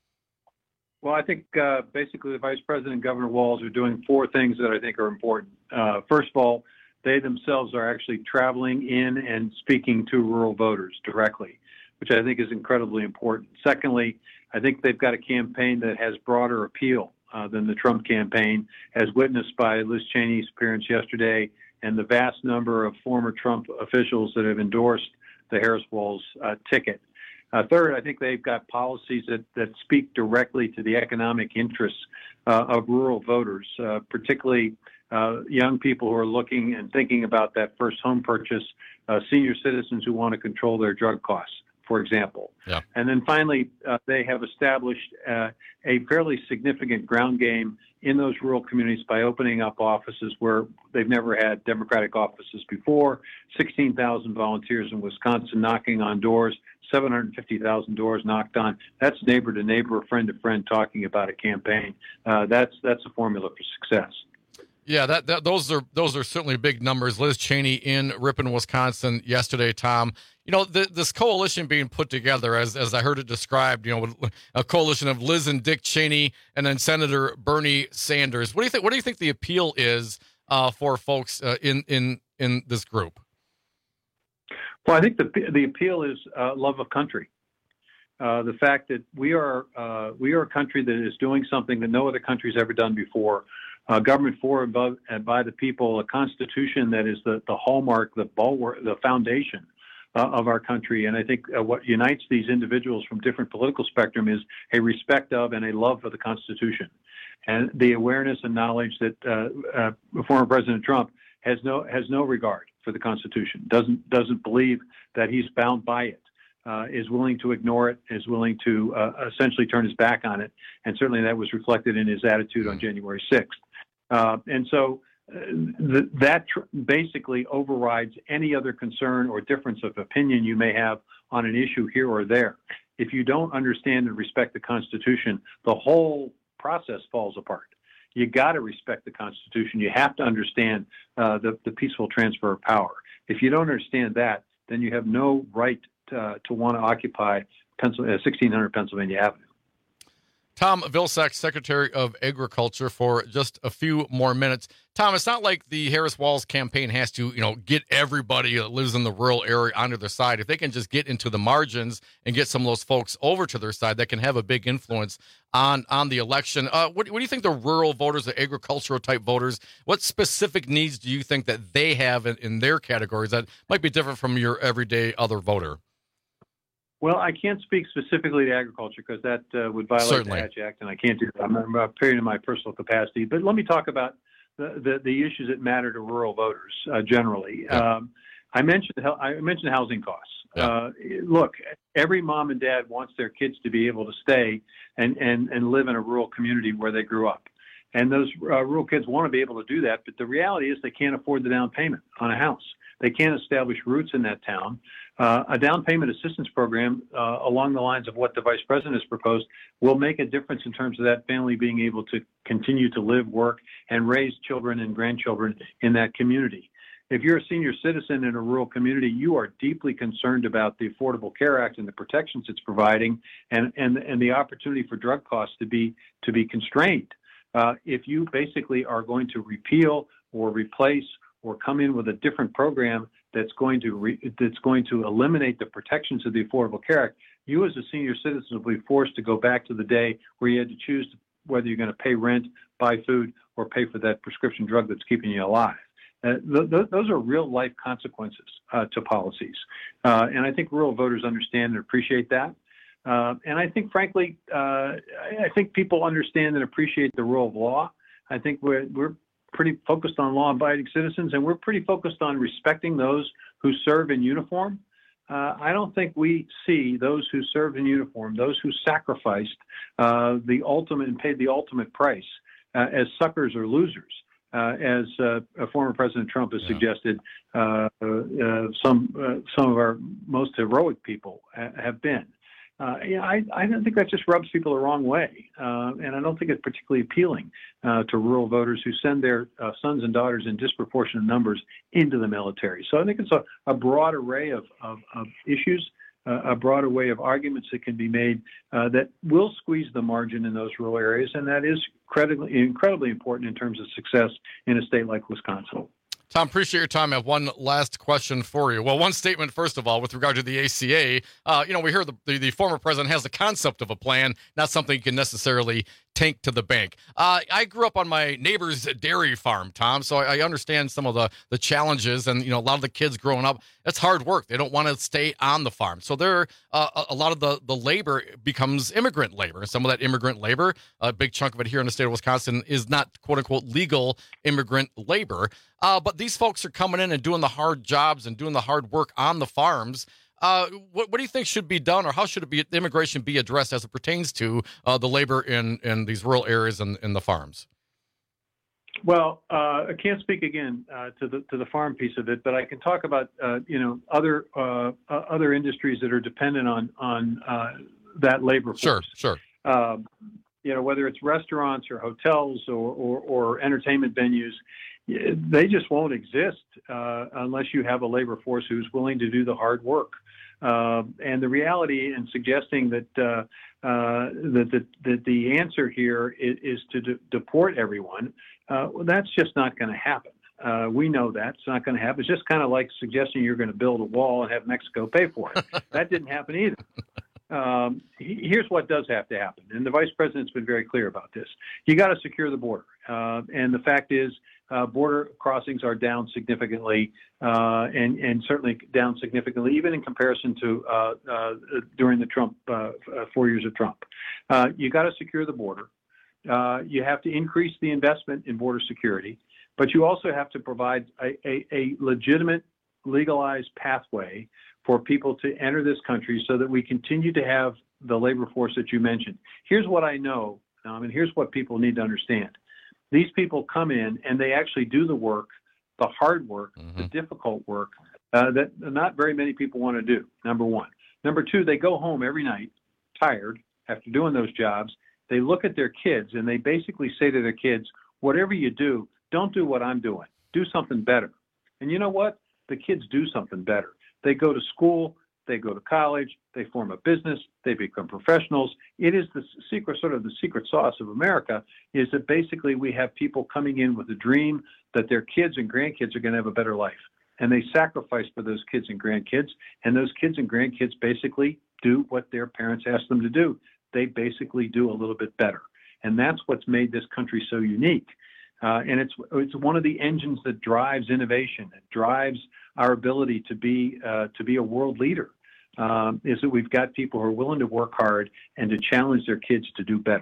Well, I think uh, basically the Vice President and Governor Walz are doing four things that I think are important. Uh, first of all, they themselves are actually traveling in and speaking to rural voters directly, which I think is incredibly important. Secondly, I think they've got a campaign that has broader appeal Uh, than the Trump campaign, as witnessed by Liz Cheney's appearance yesterday and the vast number of former Trump officials that have endorsed the Harris-Walz uh, ticket. Uh, third, I think they've got policies that, that speak directly to the economic interests uh, of rural voters, uh, particularly uh, young people who are looking and thinking about that first home purchase, uh, senior citizens who want to control their drug costs, for example. Yeah. And then finally, uh, they have established uh, a fairly significant ground game in those rural communities by opening up offices where they've never had Democratic offices before. sixteen thousand volunteers in Wisconsin knocking on doors, seven hundred fifty thousand doors knocked on. That's neighbor to neighbor, friend to friend talking about a campaign. Uh, that's that's a formula for success. Yeah, that, that those are those are certainly big numbers. Liz Cheney in Ripon, Wisconsin yesterday, Tom. You know, the, this coalition being put together, as as I heard it described, you know, a coalition of Liz and Dick Cheney and then Senator Bernie Sanders. What do you think? What do you think the appeal is uh, for folks uh, in in in this group? Well, I think the the appeal is uh, love of country. Uh, the fact that we are uh, we are a country that is doing something that no other country's ever done before. Uh, government for and, above, and by the people, a constitution that is the, the hallmark, the bulwark, the foundation uh, of our country. And I think uh, what unites these individuals from different political spectrum is a respect of and a love for the Constitution, and the awareness and knowledge that uh, uh, former President Trump has no has no regard for the Constitution, doesn't doesn't believe that he's bound by it. Uh, is willing to ignore it, is willing to uh, essentially turn his back on it, and certainly that was reflected in his attitude on January sixth. Uh, and so uh, th- that tr- basically overrides any other concern or difference of opinion you may have on an issue here or there. If you don't understand and respect the Constitution, the whole process falls apart. You got to respect the Constitution. You have to understand uh, the, the peaceful transfer of power. If you don't understand that, then you have no right uh, to want to occupy Pencil- uh, sixteen hundred Pennsylvania Avenue. Tom Vilsack, Secretary of Agriculture, for just a few more minutes. Tom, it's not like the Harris-Walz campaign has to, you know, get everybody that lives in the rural area onto their side. If they can just get into the margins and get some of those folks over to their side, that can have a big influence on, on the election. Uh, what, what do you think the rural voters, the agricultural type voters, what specific needs do you think that they have in, in their categories that might be different from your everyday other voter? Well, I can't speak specifically to agriculture because that uh, would violate Certainly. the Hatch Act, and I can't do that. I'm, I'm appearing in my personal capacity. But let me talk about the, the, the issues that matter to rural voters uh, generally. Yeah. Um, I mentioned I mentioned housing costs. Yeah. Uh, look, every mom and dad wants their kids to be able to stay and, and, and live in a rural community where they grew up. And those uh, rural kids want to be able to do that, but the reality is they can't afford the down payment on a house. They can't establish roots in that town. Uh, a down payment assistance program uh, along the lines of what the Vice President has proposed will make a difference in terms of that family being able to continue to live, work, and raise children and grandchildren in that community. If you're a senior citizen in a rural community, you are deeply concerned about the Affordable Care Act and the protections it's providing and, and, and the opportunity for drug costs to be, to be constrained. Uh, if you basically are going to repeal or replace or come in with a different program that's going to re, that's going to eliminate the protections of the Affordable Care Act, you as a senior citizen will be forced to go back to the day where you had to choose whether you're going to pay rent, buy food, or pay for that prescription drug that's keeping you alive. Uh, th- th- those are real life consequences uh, to policies. Uh, and I think rural voters understand and appreciate that. Uh, and I think, frankly, uh, I think people understand and appreciate the rule of law. I think we're, we're pretty focused on law-abiding citizens, and we're pretty focused on respecting those who serve in uniform. Uh, I don't think we see those who served in uniform, those who sacrificed uh, the ultimate and paid the ultimate price uh, as suckers or losers, uh, as uh, former President Trump has yeah. suggested uh, uh, some uh, some of our most heroic people ha- have been. Uh, yeah, I, I don't think that just rubs people the wrong way, uh, and I don't think it's particularly appealing uh, to rural voters who send their uh, sons and daughters in disproportionate numbers into the military. So I think it's a, a broad array of, of, of issues, uh, a broad array of arguments that can be made uh, that will squeeze the margin in those rural areas, and that is incredibly, incredibly important in terms of success in a state like Wisconsin. Tom, appreciate your time. I have one last question for you. Well, one statement, first of all, with regard to the A C A. Uh, you know, we hear the, the, the former president has the concept of a plan, not something you can necessarily tank to the bank. Uh, I grew up on my neighbor's dairy farm, Tom, so I, I understand some of the, the challenges. And, you know, a lot of the kids growing up, it's hard work. They don't want to stay on the farm. So there, uh, a, a lot of the, the labor becomes immigrant labor. And some of that immigrant labor, a big chunk of it here in the state of Wisconsin, is not, quote unquote, legal immigrant labor. Uh, but these folks are coming in and doing the hard jobs and doing the hard work on the farms. Uh, what, what do you think should be done, or how should it be immigration be addressed as it pertains to uh, the labor in, in these rural areas and in the farms? Well, uh, I can't speak again uh, to the to the farm piece of it, but I can talk about uh, you know other uh, uh, other industries that are dependent on on uh, that labor force. Sure, sure. Uh, you know, whether it's restaurants or hotels or or, or entertainment venues. They just won't exist uh, unless you have a labor force who's willing to do the hard work. Uh, and the reality in suggesting that uh, uh, that, that, that the answer here is, is to de- deport everyone, uh, well, that's just not going to happen. Uh, we know that. It's not going to happen. It's just kind of like suggesting you're going to build a wall and have Mexico pay for it. That didn't happen either. Um, he, here's what does have to happen, and the vice president's been very clear about this. You got to secure the border, uh, and the fact is, uh, border crossings are down significantly, uh, and and certainly down significantly, even in comparison to uh, uh, during the Trump uh, four years of Trump. Uh, you got to secure the border. Uh, you have to increase the investment in border security, but you also have to provide a, a, a legitimate, legalized pathway for people to enter this country so that we continue to have the labor force that you mentioned. Here's what I know, um, and here's what people need to understand. These people come in and they actually do the work, the hard work, mm-hmm. the difficult work uh, that not very many people want to do, number one. Number two, they go home every night tired after doing those jobs. They look at their kids and they basically say to their kids, whatever you do, don't do what I'm doing. Do something better. And you know what? The kids do something better. They go to school, they go to college, they form a business, they become professionals. It is the secret, sort of the secret sauce of America, is that basically we have people coming in with a dream that their kids and grandkids are going to have a better life. And they sacrifice for those kids and grandkids, and those kids and grandkids basically do what their parents ask them to do. They basically do a little bit better. And that's what's made this country so unique. Uh, and it's it's one of the engines that drives innovation. It drives our ability to be uh, to be a world leader. Um, is that we've got people who are willing to work hard and to challenge their kids to do better.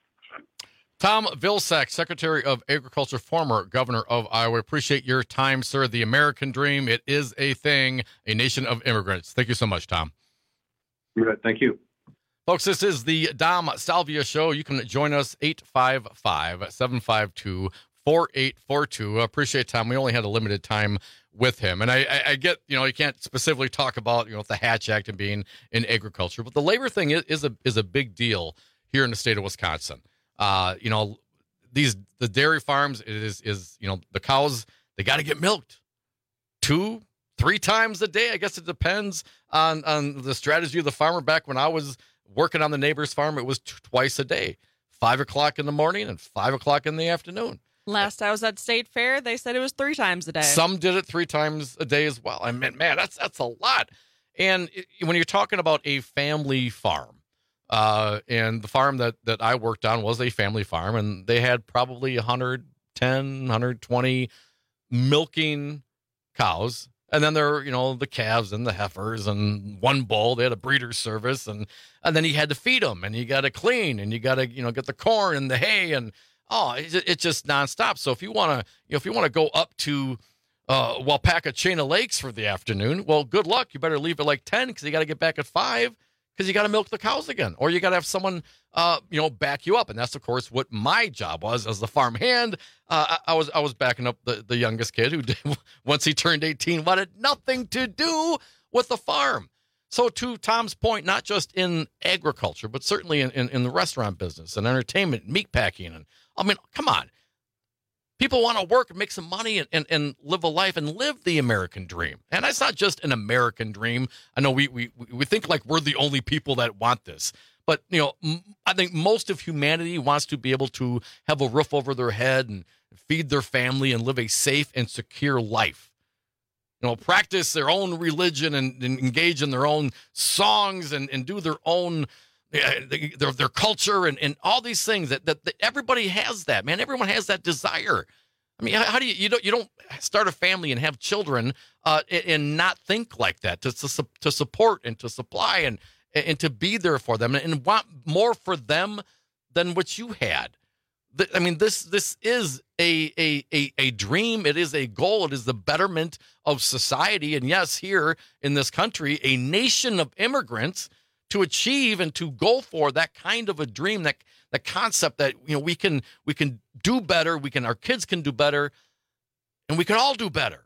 Tom Vilsack, Secretary of Agriculture, former governor of Iowa. Appreciate your time, sir. The American dream, it is a thing, a nation of immigrants. Thank you so much, Tom. Thank you. Folks, this is the Dom Salvia Show. You can join us, eight five five, seven five two, four eight four two. I appreciate Tom. We only had a limited time with him. And I, I, I get, you know, you can't specifically talk about, you know, the Hatch Act and being in agriculture, but the labor thing is, is a is a big deal here in the state of Wisconsin. Uh, you know, these the dairy farms it is is you know the cows, they got to get milked two, three times a day. I guess it depends on on the strategy of the farmer. Back when I was working on the neighbor's farm, it was t- twice a day, five o'clock in the morning and five o'clock in the afternoon. Last I was at State Fair, they said it was three times a day. Some did it three times a day as well. I mean, man, that's that's a lot. And it, when you're talking about a family farm, uh, and the farm that, that I worked on was a family farm, and they had probably one hundred ten, one hundred twenty milking cows. And then there were, you know, the calves and the heifers and one bull. They had a breeder service, and and then you had to feed them, and you got to clean, and you got to, you know, get the corn and the hay, and Oh, it's, it's just nonstop. So if you want to, you know, if you want to go up to uh, Wapaka Chain of Lakes for the afternoon, well, good luck. You better leave at like ten because you got to get back at five because you got to milk the cows again, or you got to have someone, uh, you know, back you up. And that's of course what my job was as the farm hand. Uh, I, I was I was backing up the, the youngest kid who, did, once he turned eighteen, wanted nothing to do with the farm. So to Tom's point, not just in agriculture, but certainly in, in, in the restaurant business and entertainment, meat packing. And I mean, come on. People want to work and make some money and, and, and live a life and live the American dream. And that's not just an American dream. I know we, we, we think like we're the only people that want this. But, you know, I think most of humanity wants to be able to have a roof over their head and feed their family and live a safe and secure life. You know, practice their own religion and, and engage in their own songs and, and do their own, uh, their their culture and, and all these things that, that, that everybody has that, man. Everyone has that desire. I mean, how do you, you don't, you don't start a family and have children uh, and, and not think like that to, to, to support and to supply and, and to be there for them and want more for them than what you had. I mean, this this is a, a a a dream. It is a goal. It is the betterment of society. And yes, here in this country, a nation of immigrants to achieve and to go for that kind of a dream, that that concept that, you know, we can we can do better. We can our kids can do better, and we can all do better.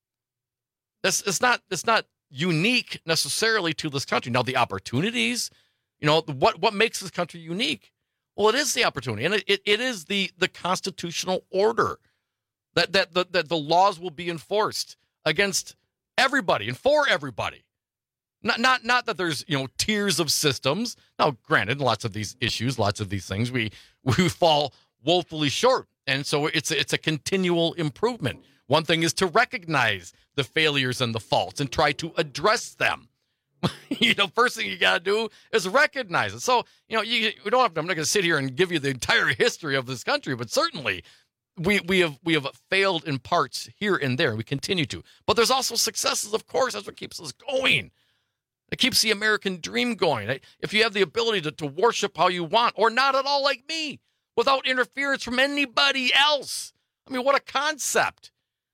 This it's not it's not unique necessarily to this country. Now, the opportunities, you know, what what makes this country unique? Well, it is the opportunity, and it, it, it is the, the constitutional order that that the, that the laws will be enforced against everybody and for everybody. Not not not that there's, you know, tiers of systems. Now, granted, lots of these issues, lots of these things, we we fall woefully short, and so it's it's a continual improvement. One thing is to recognize the failures and the faults and try to address them. You know, first thing you got to do is recognize it. So, you know, you we don't have to, I'm not going to sit here and give you the entire history of this country, but certainly we we have we have failed in parts here and there. We continue to. But there's also successes, of course. That's what keeps us going. It keeps the American dream going. If you have the ability to, to worship how you want or not at all like me, without interference from anybody else. I mean, what a concept.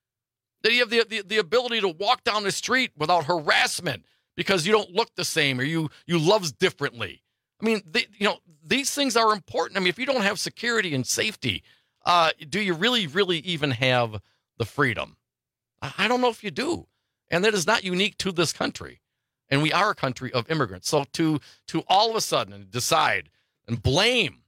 That you have the, the, the ability to walk down the street without harassment because you don't look the same or you you loves differently. I mean, the, you know, these things are important. I mean, if you don't have security and safety, uh, do you really, really even have the freedom? I don't know if you do. And that is not unique to this country. And we are a country of immigrants. So to to all of a sudden decide and blame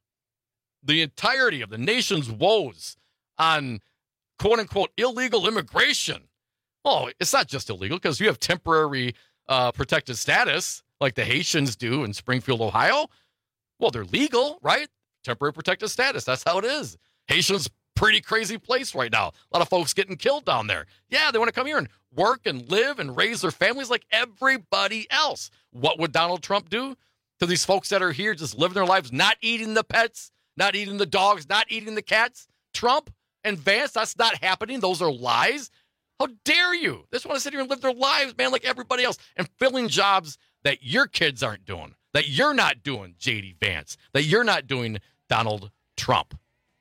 the entirety of the nation's woes on quote unquote illegal immigration. Oh, it's not just illegal because you have temporary uh, protected status like the Haitians do in Springfield, Ohio. Well, they're legal, right? Temporary protected status. That's how it is. Haitians, pretty crazy place right now. A lot of folks getting killed down there. Yeah, they want to come here and work and live and raise their families like everybody else. What would Donald Trump do to these folks that are here just living their lives, not eating the pets, not eating the dogs, not eating the cats? Trump and Vance, that's not happening. Those are lies. How dare you? They just want to sit here and live their lives, man, like everybody else, and filling jobs that your kids aren't doing, that you're not doing, J D Vance, that you're not doing, Donald Trump.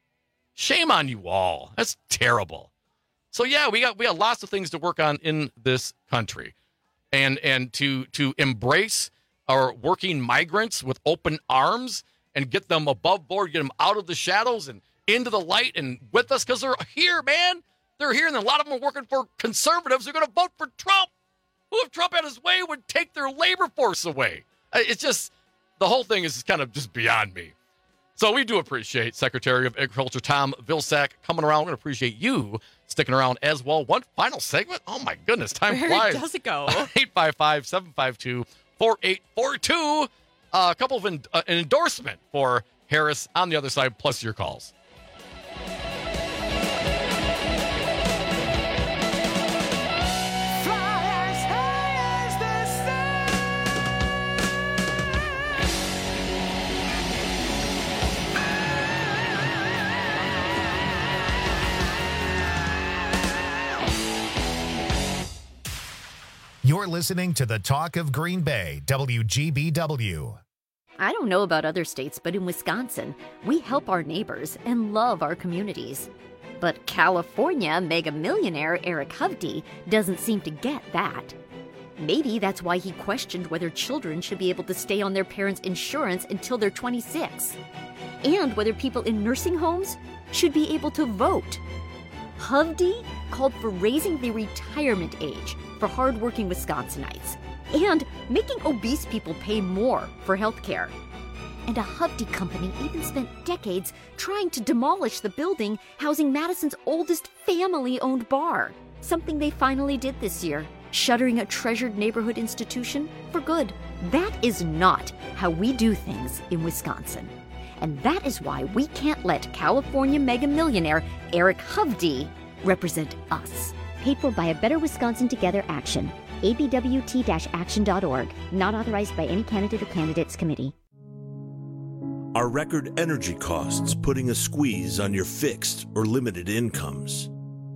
Shame on you all. That's terrible. So yeah, we got we got lots of things to work on in this country, and and to to embrace our working migrants with open arms and get them above board, get them out of the shadows and into the light and with us because they're here, man. They're here, and a lot of them are working for conservatives who are going to vote for Trump, who, if Trump had his way, would take their labor force away. It's just, the whole thing is kind of just beyond me. So we do appreciate Secretary of Agriculture Tom Vilsack coming around. We appreciate you sticking around as well. One final segment. Oh, my goodness. Time Where flies. does it go? eight five five, seven five two, four eight four two. Uh, a couple of en- uh, an endorsement for Harris on the other side, plus your calls. You're listening to the Talk of Green Bay, W G B W. I don't know about other states, but in Wisconsin, we help our neighbors and love our communities. But California mega millionaire Eric Hovde doesn't seem to get that. Maybe that's why he questioned whether children should be able to stay on their parents' insurance until they're twenty-six, and whether people in nursing homes should be able to vote. Hovde called for raising the retirement age for hardworking Wisconsinites and making obese people pay more for health care. And a Hovde company even spent decades trying to demolish the building housing Madison's oldest family-owned bar, something they finally did this year, shuttering a treasured neighborhood institution for good. That is not how we do things in Wisconsin. And that is why we can't let California mega millionaire Eric Hovde represent us. Paid for by a Better Wisconsin Together action. A B W T action dot org. Not authorized by any candidate or candidates committee. Are record energy costs putting a squeeze on your fixed or limited incomes?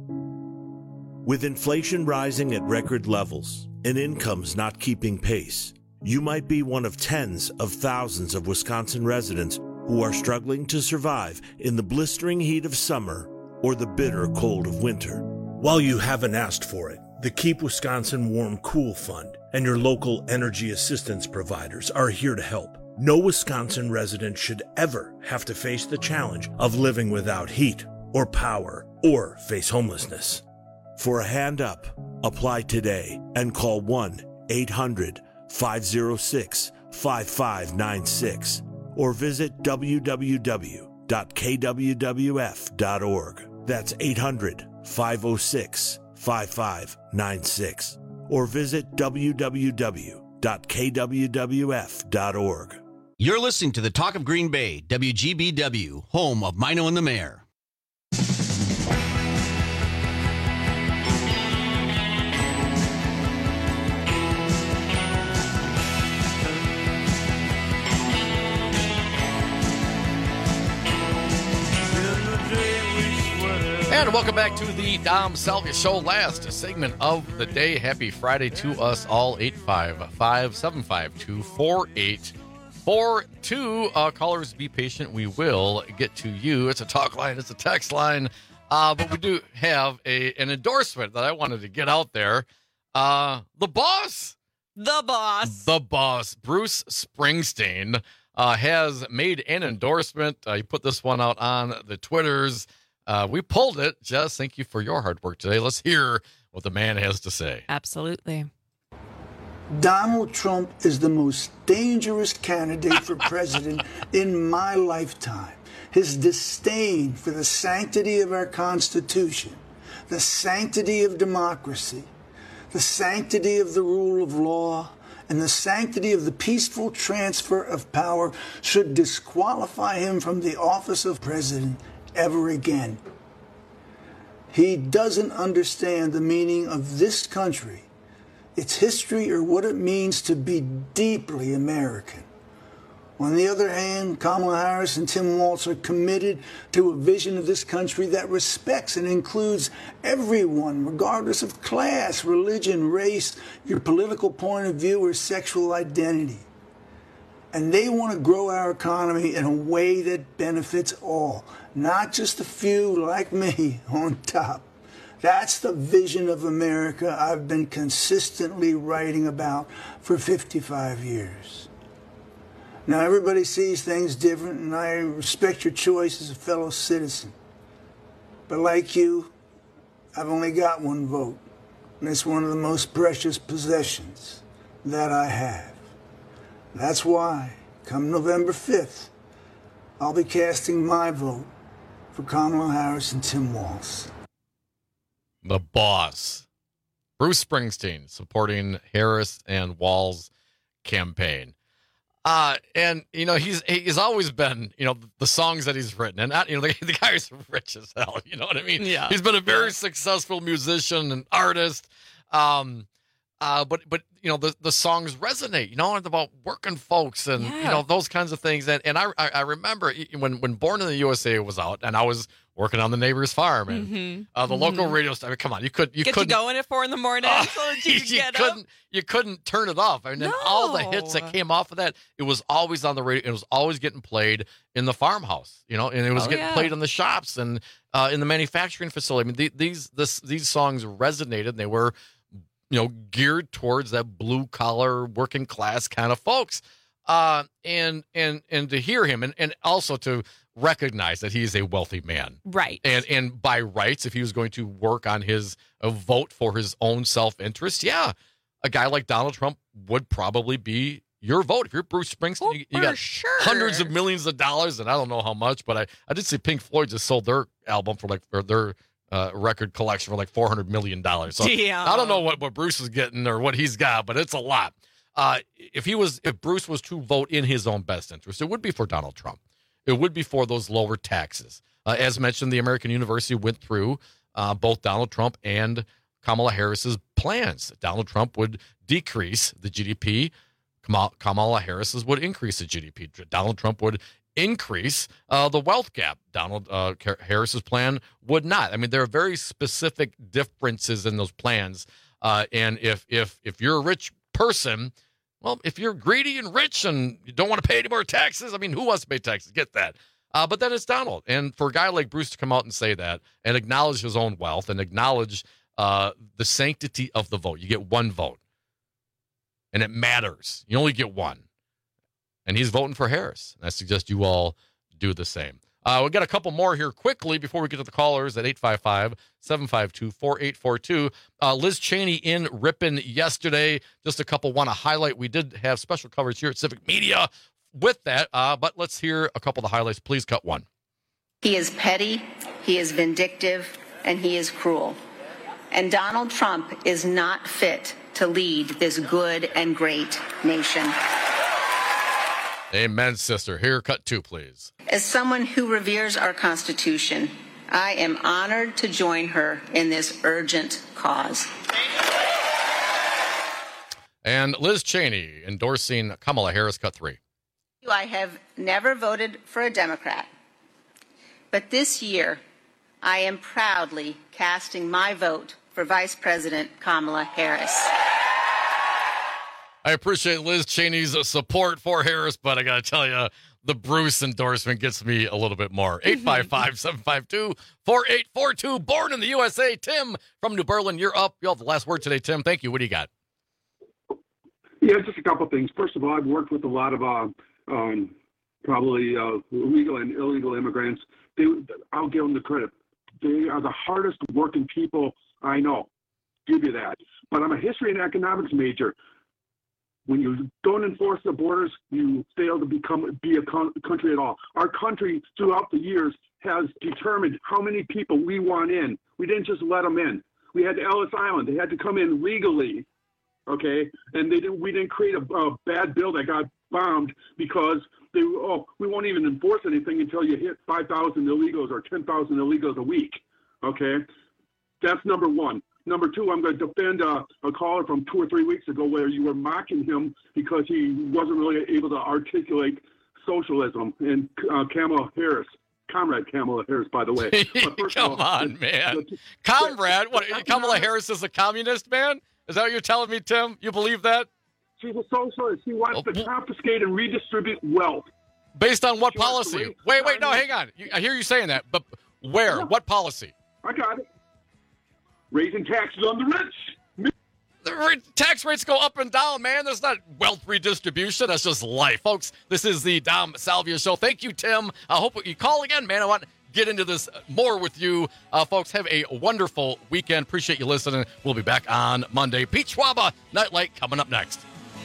With inflation rising at record levels and incomes not keeping pace, you might be one of tens of thousands of Wisconsin residents who are struggling to survive in the blistering heat of summer or the bitter cold of winter. While you haven't asked for it, the Keep Wisconsin Warm Cool Fund and your local energy assistance providers are here to help. No Wisconsin resident should ever have to face the challenge of living without heat or power or face homelessness. For a hand up, apply today and call one eight hundred five oh six five five nine six or visit w w w dot k w w f dot org. That's eight hundred five oh six five five nine six or visit w w w dot k w w f dot org. You're listening to the Talk of Green Bay, W G B W, home of Mino and the Mayor. And welcome back to the Dom Salvia Show, last segment of the day. Happy Friday to us all. eight five five, seven five two, four eight four two. Uh, callers, be patient. We will get to you. It's a talk line. It's a text line. Uh, but we do have a an endorsement that I wanted to get out there. Uh, the boss. The boss. The boss. Bruce Springsteen uh, has made an endorsement. Uh, he put this one out on the Twitters. Uh, we pulled it. Jess, thank you for your hard work today. Let's hear what the man has to say. Absolutely. Donald Trump is the most dangerous candidate for president in my lifetime. His disdain for the sanctity of our Constitution, the sanctity of democracy, the sanctity of the rule of law, and the sanctity of the peaceful transfer of power should disqualify him from the office of president ever again. He doesn't understand the meaning of this country, its history, or what it means to be deeply American. On the other hand, Kamala Harris and Tim Walz are committed to a vision of this country that respects and includes everyone, regardless of class, religion, race, your political point of view, or sexual identity. And they want to grow our economy in a way that benefits all, not just a few like me on top. That's the vision of America I've been consistently writing about for fifty-five years. Now, everybody sees things different, and I respect your choice as a fellow citizen. But like you, I've only got one vote, and it's one of the most precious possessions that I have. That's why, come November fifth, I'll be casting my vote for Kamala Harris and Tim Walz. The boss. Bruce Springsteen supporting Harris and Walz campaign. Uh, and, you know, he's he's always been, you know, the songs that he's written. And, not, you know, the, the guy's rich as hell. You know what I mean? Yeah. He's been a very yeah. successful musician and artist. Um, Uh, but but you know the, the songs resonate. You know, it's about working folks and Yeah. you know those kinds of things. And and I I, I remember when when Born in the U S A was out, and I was working on the neighbor's farm, and Mm-hmm. uh, the local Mhm. radio station. I mean, come on, you could you Get couldn't you going at four in the morning Oh, so that you could you get couldn't up. you couldn't turn it off. I mean, and all the hits that No. came off of that, it was always on the radio. It was always getting played in the farmhouse, you know, and it was Oh, getting yeah. played in the shops and uh, in the manufacturing facility. I mean, the, these this these songs resonated. And they were, you know, geared towards that blue collar, working class kind of folks. Uh, and and and to hear him, and and also to recognize that he is a wealthy man. Right. And and by rights, if he was going to work on his uh, vote for his own self-interest, yeah, a guy like Donald Trump would probably be your vote. If you're Bruce Springsteen, you, you for got sure. hundreds of millions of dollars, and I don't know how much, but I, I did see Pink Floyd just sold their album for like, or their uh, record collection for like four hundred million dollars. So Damn. I don't know what, what Bruce is getting or what he's got, but it's a lot. Uh, if he was, if Bruce was to vote in his own best interest, it would be for Donald Trump. It would be for those lower taxes. Uh, as mentioned, the American University went through uh, both Donald Trump and Kamala Harris's plans. Donald Trump would decrease the G D P. Kamal- Kamala Harris's would increase the G D P. Donald Trump would increase uh, the wealth gap. Donald uh, Harris's plan would not. I mean, there are very specific differences in those plans. Uh, and if if if you're a rich person, well, if you're greedy and rich and you don't want to pay any more taxes, I mean, who wants to pay taxes? Get that. Uh, but then it's Donald. And for a guy like Bruce to come out and say that and acknowledge his own wealth and acknowledge uh, the sanctity of the vote. You get one vote. And it matters. You only get one. And he's voting for Harris. And I suggest you all do the same. Uh, we've got a couple more here quickly before we get to the callers at eight five five, seven five two, four eight four two. Uh, Liz Cheney in Ripon yesterday. Just a couple want to highlight. We did have special coverage here at Civic Media with that, uh, but let's hear a couple of the highlights. Please cut one. He is petty, he is vindictive, and he is cruel. And Donald Trump is not fit to lead this good and great nation. Amen, sister. Here, cut two, please. As someone who reveres our Constitution, I am honored to join her in this urgent cause. And Liz Cheney endorsing Kamala Harris, cut three. I have never voted for a Democrat, but this year I am proudly casting my vote for Vice President Kamala Harris. I appreciate Liz Cheney's support for Harris, but I got to tell you, the Bruce endorsement gets me a little bit more. eight five five, seven five two, four eight four two. Born in the U S A. Tim from New Berlin, you're up. You have the last word today, Tim. Thank you. What do you got? Yeah, just a couple things. First of all, I've worked with a lot of uh, um, probably uh, legal and illegal immigrants. They, I'll give them the credit. They are the hardest working people I know. Give you that. But I'm a history and economics major. When you don't enforce the borders, you fail to become be a con- country at all. Our country, throughout the years, has determined how many people we want in. We didn't just let them in. We had Ellis Island. They had to come in legally, okay? And they didn't. We didn't create a, a bad bill that got bombed because they. Oh, we won't even enforce anything until you hit five thousand illegals or ten thousand illegals a week, okay? That's number one. Number two, I'm going to defend uh, a caller from two or three weeks ago where you were mocking him because he wasn't really able to articulate socialism. And uh, Kamala Harris, Comrade Kamala Harris, by the way. Come all, on, the, man. The, Comrade? What? Kamala Harris is a communist, man? Is that what you're telling me, Tim? You believe that? She's a socialist. She wants oh. to confiscate and redistribute wealth. Based on what she policy? Wait, wait, no, hang on. I hear you saying that, but where? Yeah. What policy? I got it. Raising taxes on the rich. The tax rates go up and down, man. That's not wealth redistribution. That's just life. Folks, this is the Dom Salvia Show. Thank you, Tim. I hope you call again, man. I want to get into this more with you. Uh, folks, have a wonderful weekend. Appreciate you listening. We'll be back on Monday. Pete Schwaba, Nightlight, coming up next.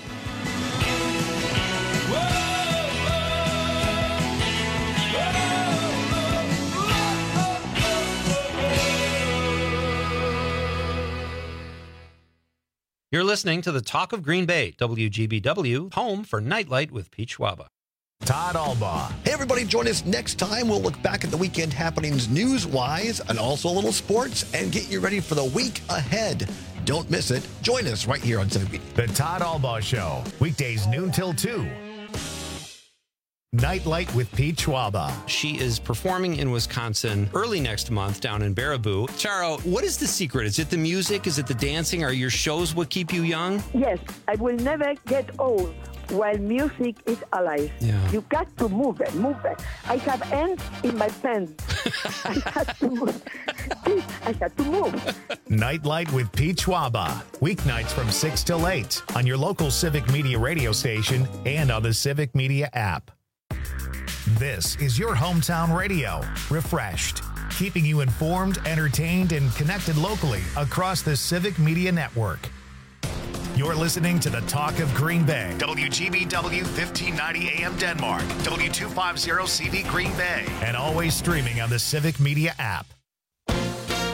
You're listening to the Talk of Green Bay, W G B W, home for Nightlight with Pete Schwaba. Todd Albaugh. Hey, everybody, join us next time. We'll look back at the weekend happenings news-wise and also a little sports and get you ready for the week ahead. Don't miss it. Join us right here on Civic Media. The Todd Albaugh Show, weekdays noon till two. Nightlight with Pete Schwaba. She is performing in Wisconsin early next month down in Baraboo. Charo, what is the secret? Is it the music? Is it the dancing? Are your shows what keep you young? Yes, I will never get old while music is alive. Yeah. You got to move it, move it. I have ants in my pants. I had to move. I had to move. Nightlight with Pete Schwaba. Weeknights from six till eight on your local Civic Media radio station and on the Civic Media app. This is your hometown radio, refreshed, keeping you informed, entertained, and connected locally across the Civic Media Network. You're listening to the Talk of Green Bay, W G B W fifteen ninety A M Denmark, W two fifty C V Green Bay, and always streaming on the Civic Media app.